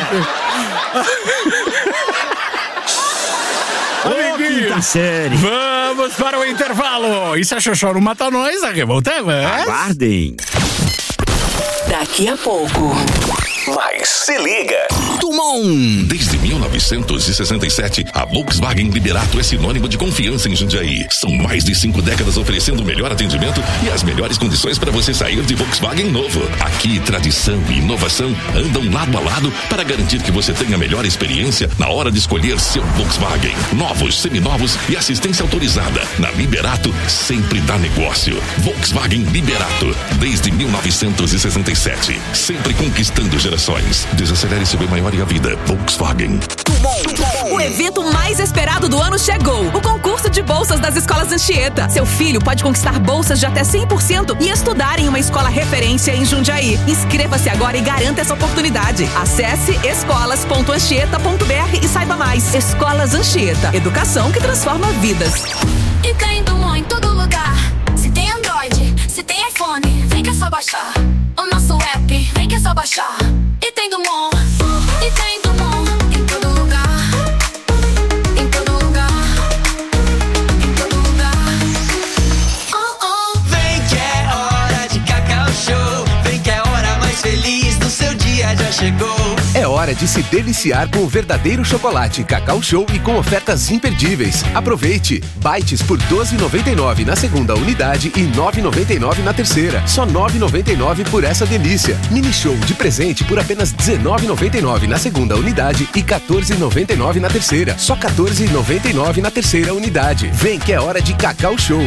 que- Ô, Amiguinhos, quinta série. vamos para o intervalo. E se a Xoxó não mata nós, aqui voltamos. Aguardem. Daqui a pouco. Mas se liga. Tumon. Desde mil novecentos e sessenta e sete, a Volkswagen Liberato é sinônimo de confiança em Jundiaí. São mais de cinco décadas oferecendo o melhor atendimento e as melhores condições para você sair de Volkswagen novo. Aqui, tradição e inovação andam lado a lado para garantir que você tenha a melhor experiência na hora de escolher seu Volkswagen. Novos, seminovos e assistência autorizada. Na Liberato, sempre dá negócio. Volkswagen Liberato, desde mil novecentos e sessenta e sete. Sempre conquistando gerações. Desacelere seu bem maior e a vida. Volkswagen. O evento mais esperado do ano chegou. O concurso de bolsas das escolas Anchieta. Seu filho pode conquistar bolsas de até cem por cento e estudar em uma escola referência em Jundiaí. Inscreva-se agora e garanta essa oportunidade. Acesse escolas ponto anchieta ponto b r e saiba mais. Escolas Anchieta. Educação que transforma vidas. E tem Dumont em todo lugar. Se tem Android, se tem iPhone, vem que é só baixar. O nosso app, vem que é só baixar. E tem Dumont, e tem Dumont em todo lugar. Em todo lugar. Em todo lugar. Oh, oh. Vem que é hora de Cacau Show. Vem que é a hora mais feliz do seu dia já chegou. É hora de se deliciar com o verdadeiro chocolate Cacau Show e com ofertas imperdíveis. Aproveite! Bites por doze reais e noventa e nove centavos na segunda unidade e nove reais e noventa e nove centavos na terceira. Só nove reais e noventa e nove centavos por essa delícia. Mini Show de presente por apenas dezenove reais e noventa e nove centavos na segunda unidade e quatorze reais e noventa e nove centavos na terceira. Só quatorze reais e noventa e nove centavos na terceira unidade. Vem que é hora de Cacau Show.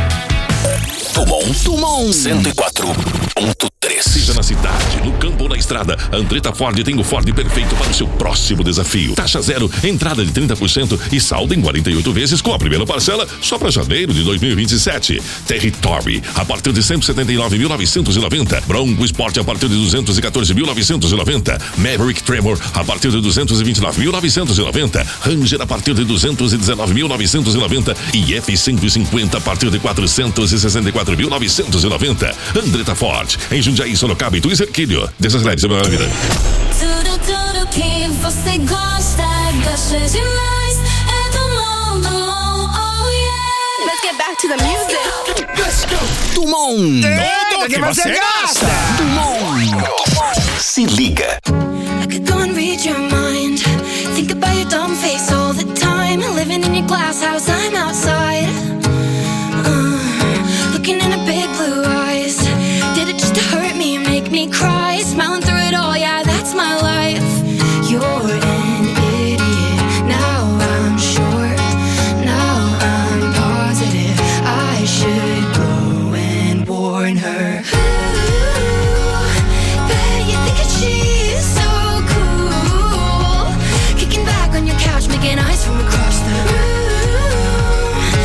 Tumon. Tumon. cento e quatro ponto três. Seja na cidade, no campo ou na estrada, a Andretta Ford tem o Ford perfeito para o seu próximo desafio. Taxa zero, entrada de trinta por cento e saldo em quarenta e oito vezes com a primeira parcela só para janeiro de dois mil e vinte e sete. Territory, a partir de cento e setenta e nove mil novecentos e noventa. Bronco Sport a partir de duzentos e quatorze mil novecentos e noventa. Maverick Tremor a partir de duzentos e vinte e nove mil novecentos e noventa. Ranger a partir de duzentos e dezenove mil novecentos e noventa. E F cento e cinquenta a partir de quatrocentos e sessenta e quatro mil novecentos e noventa. Andretta Ford, em Jundiaí, Sorocaba e Tuicerquilho. Desacelere seu melhor vida. Tudo, tudo que você gosta, gosta demais. É Dumont, Dumont, oh yeah. Let's get back to the music. Let's go. Tumon. Tudo que você gosta. Tumon. Se liga. I could go and read your mind. Think about your dumb face all the time. Living in your glass house, I'm outside. Uh, looking in her big blue eyes. Did it just to hurt me and make me cry? Smiling through it all, yeah, that's my life. You're an idiot. Now I'm sure. Now I'm positive. I should go and warn her. Ooh, bet you think that she's so cool. Kicking back on your couch, making eyes from across the room.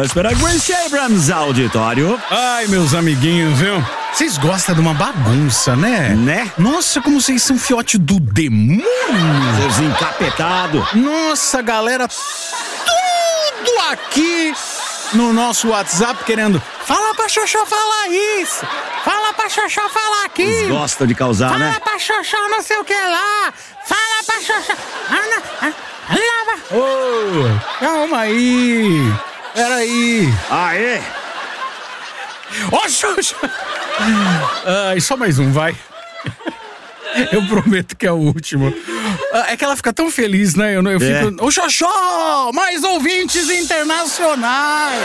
palmas para Grace Abrams, auditório. Ai, meus amiguinhos, viu? Vocês gostam de uma bagunça, né? Né? Nossa, como vocês são fiote do demônio. Seus encapetados. Nossa, galera, tudo aqui no nosso WhatsApp querendo... Fala pra Xoxó falar isso. Fala pra Xoxó falar aqui. Eles gostam de causar, Fala né? Fala pra Xoxó não sei o que lá. Fala pra Xoxó... Ana, Ana, Ana. Ô, calma aí. Peraí. Aê. Ó, Xoxó. Ai, só mais um, vai. Eu prometo que é o último. É que ela fica tão feliz, né? Eu, eu É. fico... Ô, Xoxó! Mais ouvintes internacionais!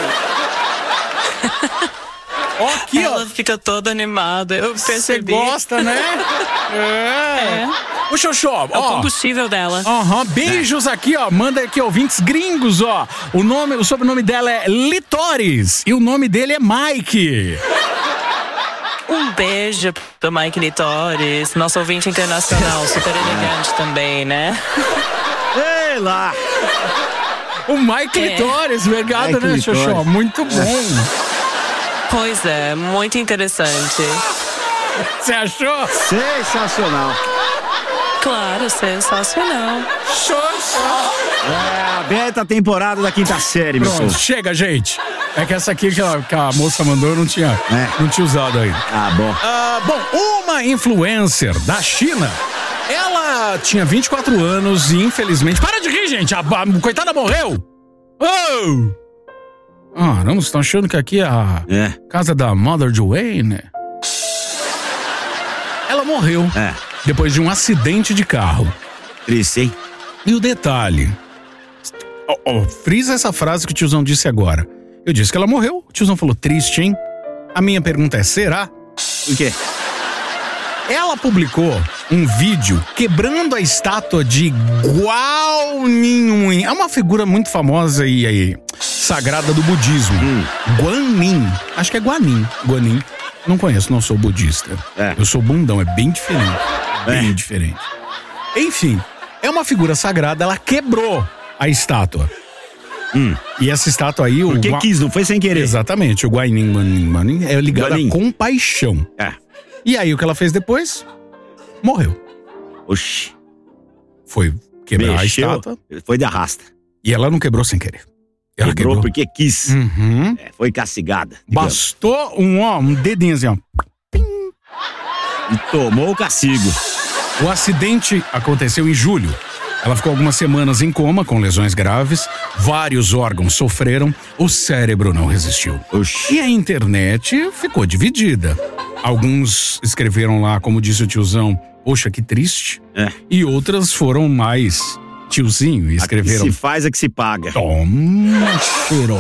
Ó, aqui, Ela ó. fica toda animada, eu Você percebi. gosta, né? É. Ô, Xoxó, É o ó. combustível dela. Aham, beijos aqui, ó. Manda aqui, ouvintes gringos, ó. O nome, o sobrenome dela é Litores e o nome dele é Mike. Um beijo pro Mike Litores, nosso ouvinte internacional, super elegante também, né? Ei lá. O Mike É. Litores, obrigado, Mike né, Litores. Xoxó? Muito bom. Pois é, muito interessante. Você achou? Sensacional. Claro, sensacional. Xoxó. É a beta temporada da quinta série, meu Pronto, povo. chega, gente. É que essa aqui que a, que a moça mandou eu não tinha, É. não tinha usado ainda. Ah, bom. Ah, bom, uma influencer da China, ela tinha vinte e quatro anos e infelizmente... Para de rir, gente! A, a coitada morreu! Oh! Ah, não, vocês estão achando que aqui é a É. casa da Mother Joanne? Ela morreu É. depois de um acidente de carro. Triste, hein? E o detalhe... Ó, ó, frisa essa frase que o tiozão disse agora. Eu disse que ela morreu, o tiozão falou, triste, hein? A minha pergunta é, será? O quê? Ela publicou um vídeo quebrando a estátua de Guanin. É uma figura muito famosa e, e sagrada do budismo. Hum. Guanin. Acho que é Guanin. Guanin. Não conheço, não sou budista. É. Eu sou bundão, é bem diferente. Bem É. diferente. Enfim, é uma figura sagrada, ela quebrou a estátua. Hum. E essa estátua aí... Porque o Gua- quis, não foi sem querer. Exatamente, o Guanin, Guanin, Guanin é ligado Guanin. à compaixão. É. E aí, o que ela fez depois? Morreu. Oxi. Foi quebrar Mexeu, a estátua. foi de arrasta. E ela não quebrou sem querer. Ela Quebrou quebrou. porque quis. Uhum. É, foi castigada. digamos. Bastou um, ó, um dedinho assim, ó. E tomou o castigo. O acidente aconteceu em julho. Ela ficou algumas semanas em coma com lesões graves, vários órgãos sofreram, o cérebro não resistiu. Oxi. E a internet ficou dividida. Alguns escreveram lá, como disse o tiozão, poxa, que triste. É. E outras foram mais tiozinho e escreveram... Aqui se faz, é que se paga. Toma, cheiro.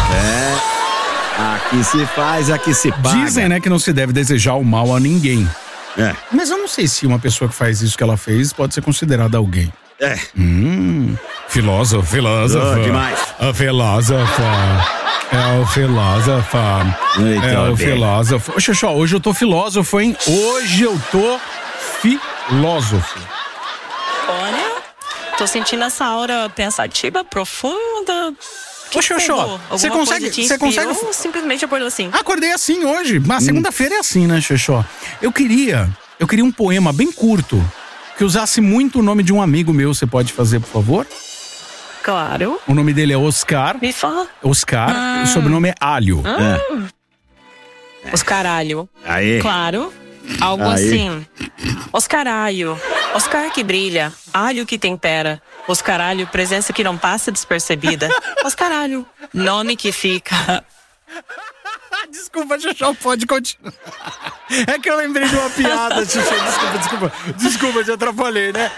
É. Aqui se faz, aqui se paga. Dizem, né, que não se deve desejar o mal a ninguém. É. Mas eu não sei se uma pessoa que faz isso que ela fez pode ser considerada alguém. É. Hum, filósofo, filósofa. Oh, demais. A filósofa. É o filósofa. Muito é o bem. filósofo. Ô, Xoxó, hoje eu tô filósofo, hein? Hoje eu tô filósofo. Olha, tô sentindo essa aura pensativa, profunda. Que Ô, Xoxó, pegou? você Alguma consegue- coisa te você inspirou consegue- ou simplesmente acordou assim? Acordei assim hoje. Mas segunda-feira é assim, né, Xoxó? Eu queria, eu queria um poema bem curto, que usasse muito o nome de um amigo meu. Você pode fazer, por favor? Claro. O nome dele é Oscar. Me fala. Oscar, Ah. o sobrenome é Alho. Ah. É. Os caralho. Aê. Claro. Algo Aí. assim. Os caralho. Oscar que brilha. Alho que tempera. Os caralho, presença que não passa despercebida. Os caralho. Nome que fica. Desculpa, Xoxó, pode continuar. É que eu lembrei de uma piada, Xoxó. Desculpa, desculpa. Desculpa, te atrapalhei, né?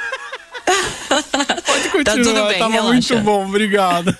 Pode continuar, Tá tudo bem, tava relaxa. muito bom, obrigado.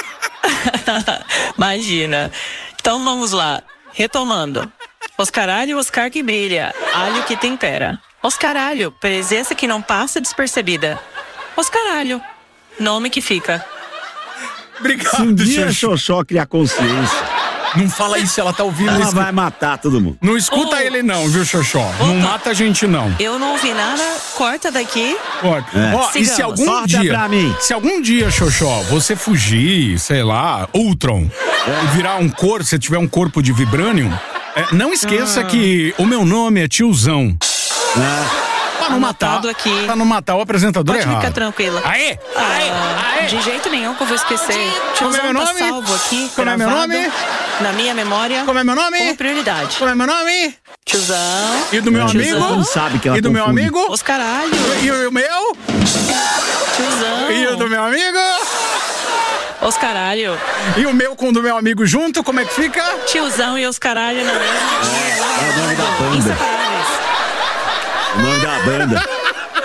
Imagina. Então vamos lá. Retomando. Os caralho, Oscar que brilha. Alho que tempera. Os caralho, presença que não passa despercebida. Os caralho. Nome que fica. Obrigado, Se um dia Xoxó. Xoxó criar consciência, Não fala isso, ela tá ouvindo Ela isso. vai matar todo mundo. Não escuta Oh. ele não, viu, Xoxó? Não mata a gente não. Eu não ouvi nada, corta daqui. Pode. É. Ó, e se Sigamos. algum Corta dia, pra mim. se algum dia, Xoxó, você fugir, sei lá, Ultron, e virar um corpo, se tiver um corpo de vibranium, é, não esqueça Ah. que o meu nome é Tiozão. É. Pra não matar, Anotado aqui. pra não matar o apresentador Pode errado. ficar tranquila. Aê! Aê! Ah, Aê! de jeito nenhum que eu vou esquecer. Como é Tiozão meu tá nome? salvo aqui, Como é meu gravado nome? na minha memória. Como é meu nome? Com prioridade. Como é meu nome? Tiozão. E do meu Tiozão. amigo? Não sabe que ela E do meu confunde. amigo? Os caralho. E o meu? Tiozão. E o do meu amigo? Os caralho. E o meu com o do meu amigo junto, como é que fica? Tiozão e os caralho na mesma. É o nome da banda. Inseparáveis. O nome da banda.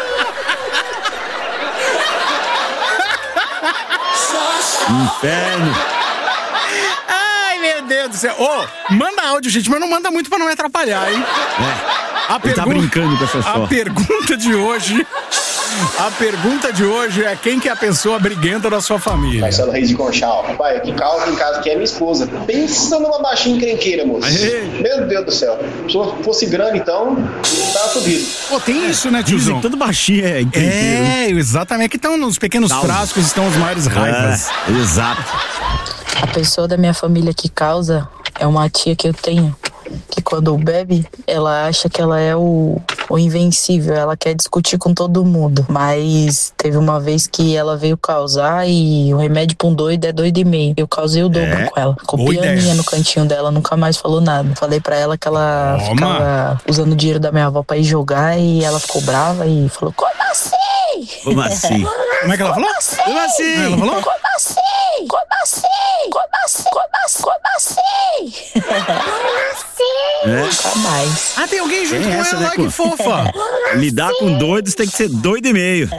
Inferno. Ai, meu Deus do céu. Ô, manda áudio, gente, mas não manda muito pra não me atrapalhar, hein? É. A Ele tá brincando com essa A só. pergunta de hoje... A pergunta de hoje é quem que é a pessoa briguenta da sua família? Marcelo Reis de Conchal. Pai, que causa em casa que é minha esposa. Pensa numa baixinha encrenqueira, moço. Aê. Meu Deus do céu. Se eu fosse grande, então, tava fudido. Pô, tem isso, né, Dizem tiozão? que todo baixinho é encrenqueiro. É, exatamente. Aqui estão nos pequenos Calma. frascos, estão as maiores raivas. É, exato. A pessoa da minha família que causa é uma tia que eu tenho, que quando bebe, ela acha que ela é o, o invencível, ela quer discutir com todo mundo. Mas teve uma vez que ela veio causar e o remédio pra um doido é doido e meio. Eu causei o dobro É, com ela. Com boa pianinha ideia. no cantinho dela, nunca mais falou nada. Falei pra ela que ela Toma. ficava usando o dinheiro da minha avó pra ir jogar e ela ficou brava e falou, como assim? Como assim? Como é que ela falou? Como assim? Ela falou? Como assim? Como assim? Como assim? Como assim? Como assim? Como assim? É. Nunca mais. Ah, tem alguém junto Tem com essa, ela né, lá, com- que fofa. Lidar com doidos tem que ser doido e meio.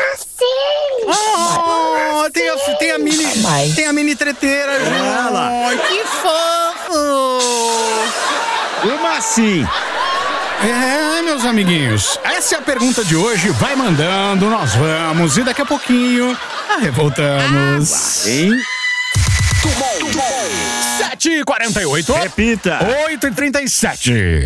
Oh, tem a, tem a mini, mais. tem a mini treteira junto. Ela. Ai, que fofo. Como assim? É, meus amiguinhos, essa é a pergunta de hoje. Vai mandando, nós vamos. E daqui a pouquinho, ah, voltamos. Hein? sete e quarenta e oito. Repita. oito e trinta e sete.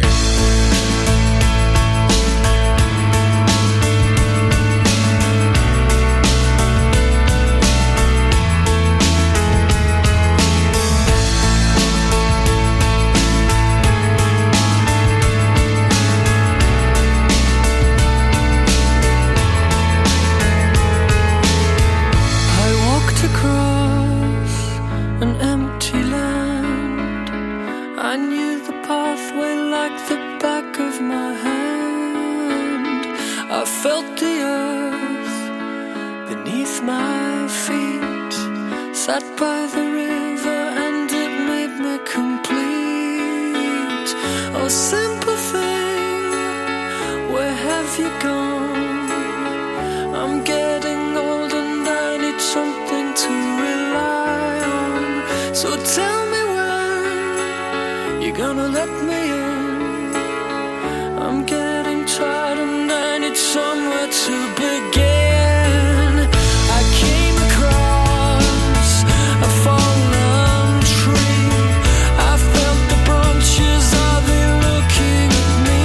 I walked across an empty land. I knew the pathway like the back of my hand. I felt the earth beneath my feet. Sat by the river and it made me complete. Oh, simple thing, where have you gone? I'm getting old and I need something to rely on. So tell me when you're gonna let me in. I'm getting tired and I need somewhere to begin. I came across a fallen tree. I felt the branches, are they looking at me?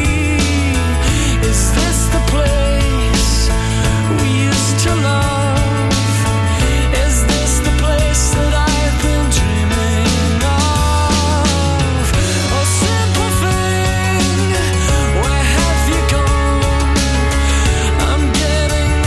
Is this the place we used to love? Is this the place that I've been dreaming of? Oh, simple thing, where have you gone? I'm getting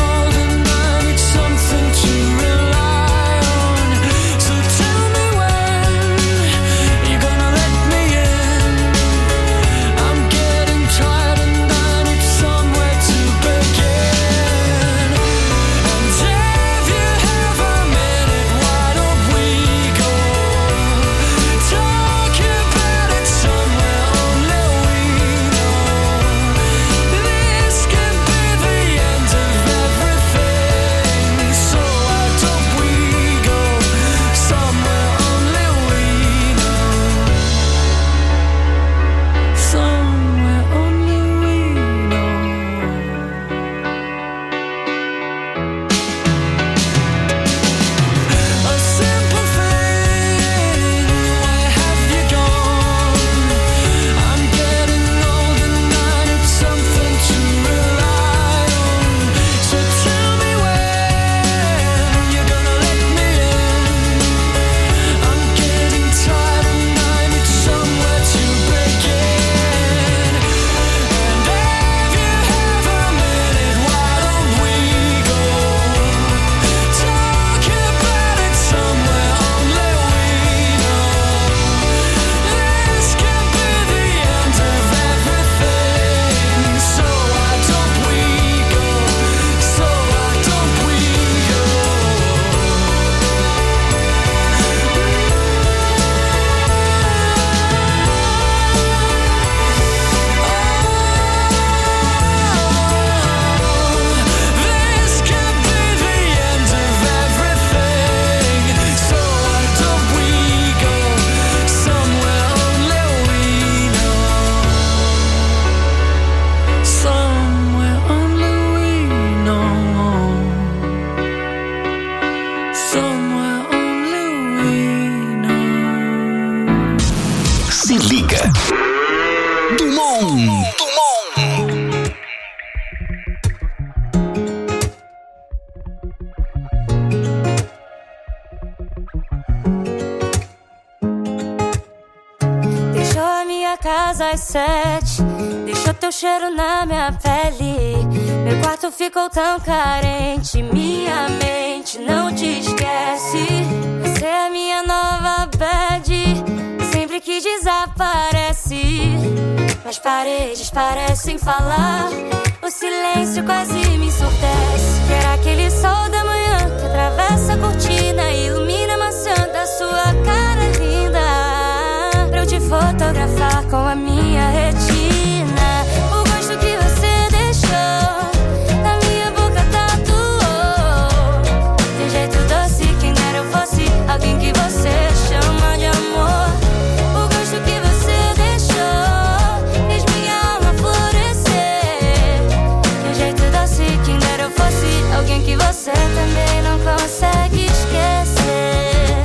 sete. Deixou teu cheiro na minha pele. Meu quarto ficou tão carente. Minha mente não te esquece. Você é minha nova bad. Sempre que desaparece. As paredes parecem falar. O silêncio quase me ensurdece. Quero aquele sol da manhã que atravessa a cortina e ilumina a maçã da sua cara linda. Pra eu te fotografar com a minha retina. O gosto que você deixou na minha boca tatuou. De um jeito doce, quem dera eu fosse alguém que você chama de amor. O gosto que você deixou fez minha alma florescer. De um jeito doce, quem dera eu fosse alguém que você também não consegue esquecer.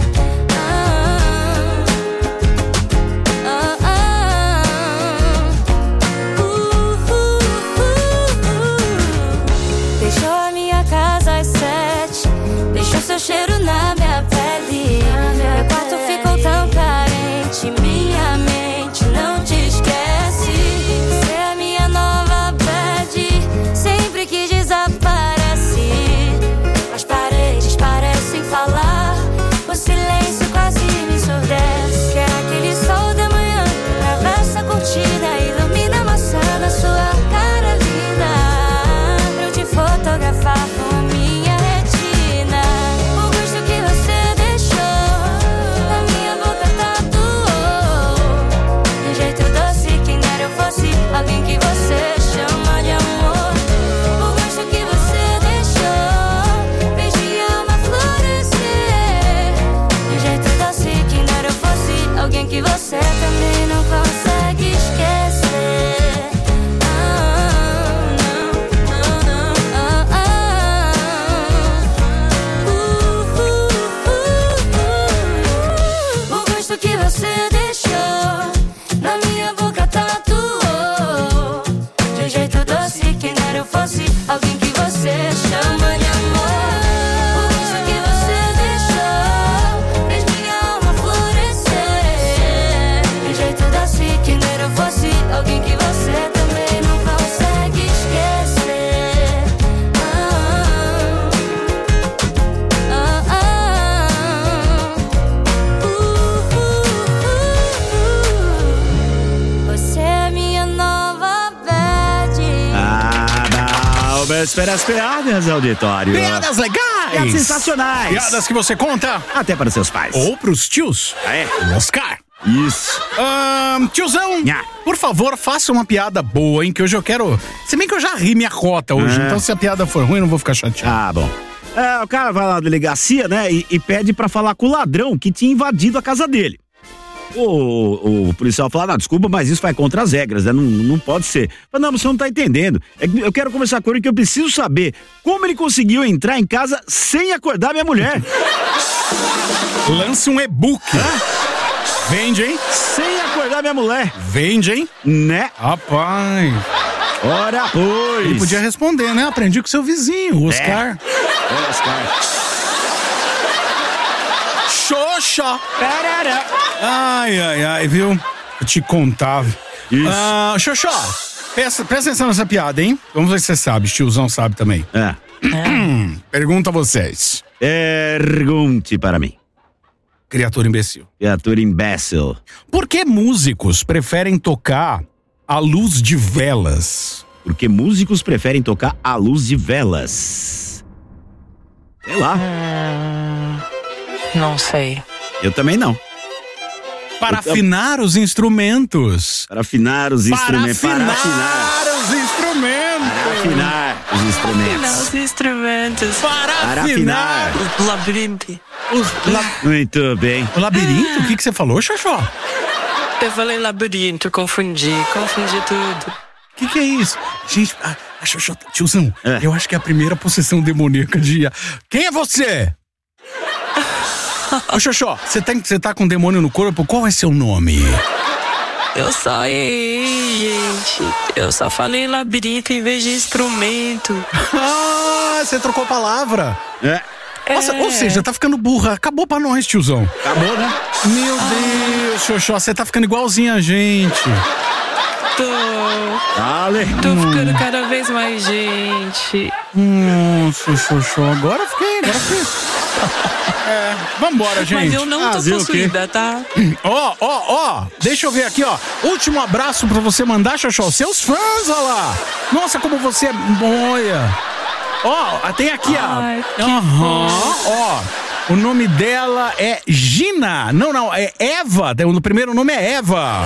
Ah, ah, ah. Uh, uh, uh, uh. Deixou a minha casa às sete. Deixou seu cheiro na minha pele. Meu quarto ficou tão carente. Minha mente não te esquece. Você é minha nova bad. Sempre que desaparece. As paredes parecem falar. O silêncio quase me ensurdece. Quero aquele sol da manhã que atravessa a cortina e ilumina a maçã da sua cara linda. Pra eu te fotografar com a minha retina. O gosto que você deixou na minha boca tatuou. De um jeito doce, quem dera eu fosse alguém que você chama de amor. O gosto que você deixou fez minha alma florescer. De um jeito doce, quem dera eu fosse alguém que você também não consegue esquecer. Ah, não, não, não, ah, ah. Uh, uh, uh, uh. O gosto que você deixou na minha boca tatuou. De um jeito doce, quem dera eu fosse alguém que você chama de amor. O gosto que você deixou fez minha alma florescer. De um jeito doce, quem dera eu fosse alguém que você também não consegue esquecer. Ah, ah, ah. Uh, uh, uh, uh. Você é minha nova bad. Ah, não. Espera as piadas, auditório. Piadas legais. Piadas sensacionais. Piadas que você conta até para seus pais. ou pros tios. Ah, é? O Oscar. Isso. Ahn, tiozão, Nha. por favor, faça uma piada boa, hein, que hoje eu quero... Se bem que eu já ri minha cota hoje, É. então se a piada for ruim, eu não vou ficar chateado. Ah, bom. É, o cara vai lá na delegacia, né, e, e pede pra falar com o ladrão que tinha invadido a casa dele. O, o, o policial fala, não, desculpa, mas isso vai contra as regras, né? Não, não pode ser. Fala, não, você não tá entendendo. É que eu quero conversar com ele que eu preciso saber como ele conseguiu entrar em casa sem acordar minha mulher. Lance um e-book. Vende, hein? Sem acordar minha mulher. Vende, hein? Né? Rapaz. Ora, pois. Ele podia responder, né? Aprendi com seu vizinho, o Oscar. É, Oscar. Xoxa. Ai, ai, ai, viu? Vou te contar. Isso. Ah, Xoxó, presta, presta atenção nessa piada, hein? Vamos ver se você sabe, tiozão sabe também. É. Pergunta a vocês. Pergunte para mim. Criatura imbecil. Criatura imbecil. Por que músicos preferem tocar à luz de velas? Porque músicos preferem tocar à luz de velas. Sei lá. Não sei. Eu também não. Para Eu- afinar os instrumentos. Para afinar os instrumentos. Para Para afinar afinar. os instrumentos. Para afinar os instrumentos. Os instrumentos. Para, Para afinar. afinar. O labirinto. Os la- Muito bem. O labirinto? O que, que você falou, Xoxó? Eu falei labirinto, confundi, confundi tudo. O que, que é isso? Gente, a, a Xoxó, tiozão, É. eu acho que é a primeira possessão demoníaca de... Quem é você? Ô, Xoxó, você tá, você tá com um demônio no corpo? Qual é seu nome? Eu só errei, gente. Eu só falei labirinto em vez de instrumento. Ah, você trocou a palavra. É. Nossa, É. ou seja, tá ficando burra. Acabou pra nós, tiozão. Acabou, né? Meu Deus, Xoxó, você tá ficando igualzinho a gente. Dale. Tô ficando cada vez mais gente. Nossa, Xoxô, agora fiquei, agora fiquei. É, vambora, gente. Mas eu não tô Fazer o quê? possuída, tá? Ó, ó, ó, deixa eu ver aqui, ó. Último abraço pra você mandar, Xoxô. Seus fãs, ó lá. Nossa, como você é boia. Ó, tem aqui, ó. Aham, ó. O nome dela é Gina. Não, não, é Eva. O primeiro nome é Eva.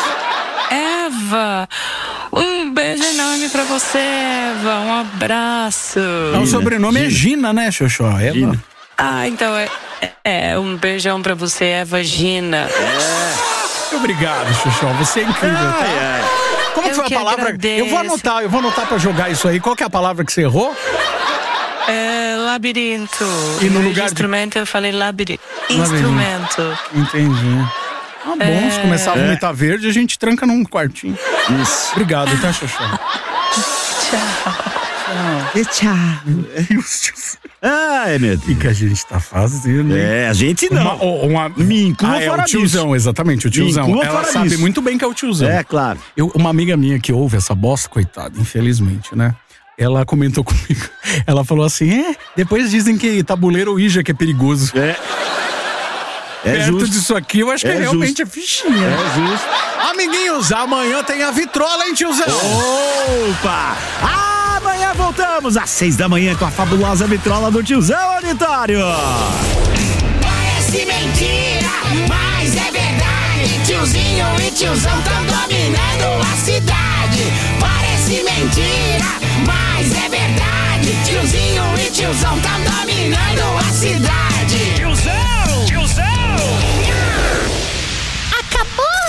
Eva, um beijo enorme pra você, Eva. Um abraço. O sobrenome Gina. é Gina, né, Xoxô? Eva. Gina. Ah, então é, é. Um beijão pra você, Eva Gina. É. Obrigado, Xoxô. Você é incrível, tá? É, é. Como que foi a palavra? Agradeço. Eu vou anotar, eu vou anotar pra jogar isso aí. Qual que é a palavra que você errou? É, labirinto. E no Em vez lugar de de- instrumento, eu falei labirinto. Labirinto. Instrumento. Entendi. Ah, bom, É. se começar a vomitar verde, a gente tranca num quartinho. Isso. Obrigado, tá, Xoxô? E tchau. Ai, meu Deus. O que, que a gente tá fazendo, hein? É, a gente não. Uma, uma... Me inclua ah, é fora o tiozão, disso. exatamente, o Me tiozão. inclua Ela fora sabe disso. muito bem que é o tiozão. É, claro. Eu, uma amiga minha que ouve essa bosta, coitada, infelizmente, né? Ela comentou comigo. Ela falou assim: é, depois dizem que tabuleiro Ouija que é perigoso. É. É Perto justo. disso aqui, eu acho que É realmente justo. é fichinha. É justo. Amiguinhos, amanhã tem a vitrola, hein, tiozão? Opa! Amanhã voltamos às seis da manhã com a fabulosa vitrola do tiozão auditório. Parece mentira, mas é verdade. Tiozinho e tiozão tão dominando a cidade. Parece mentira, mas é verdade. Tiozinho e tiozão tão dominando a cidade.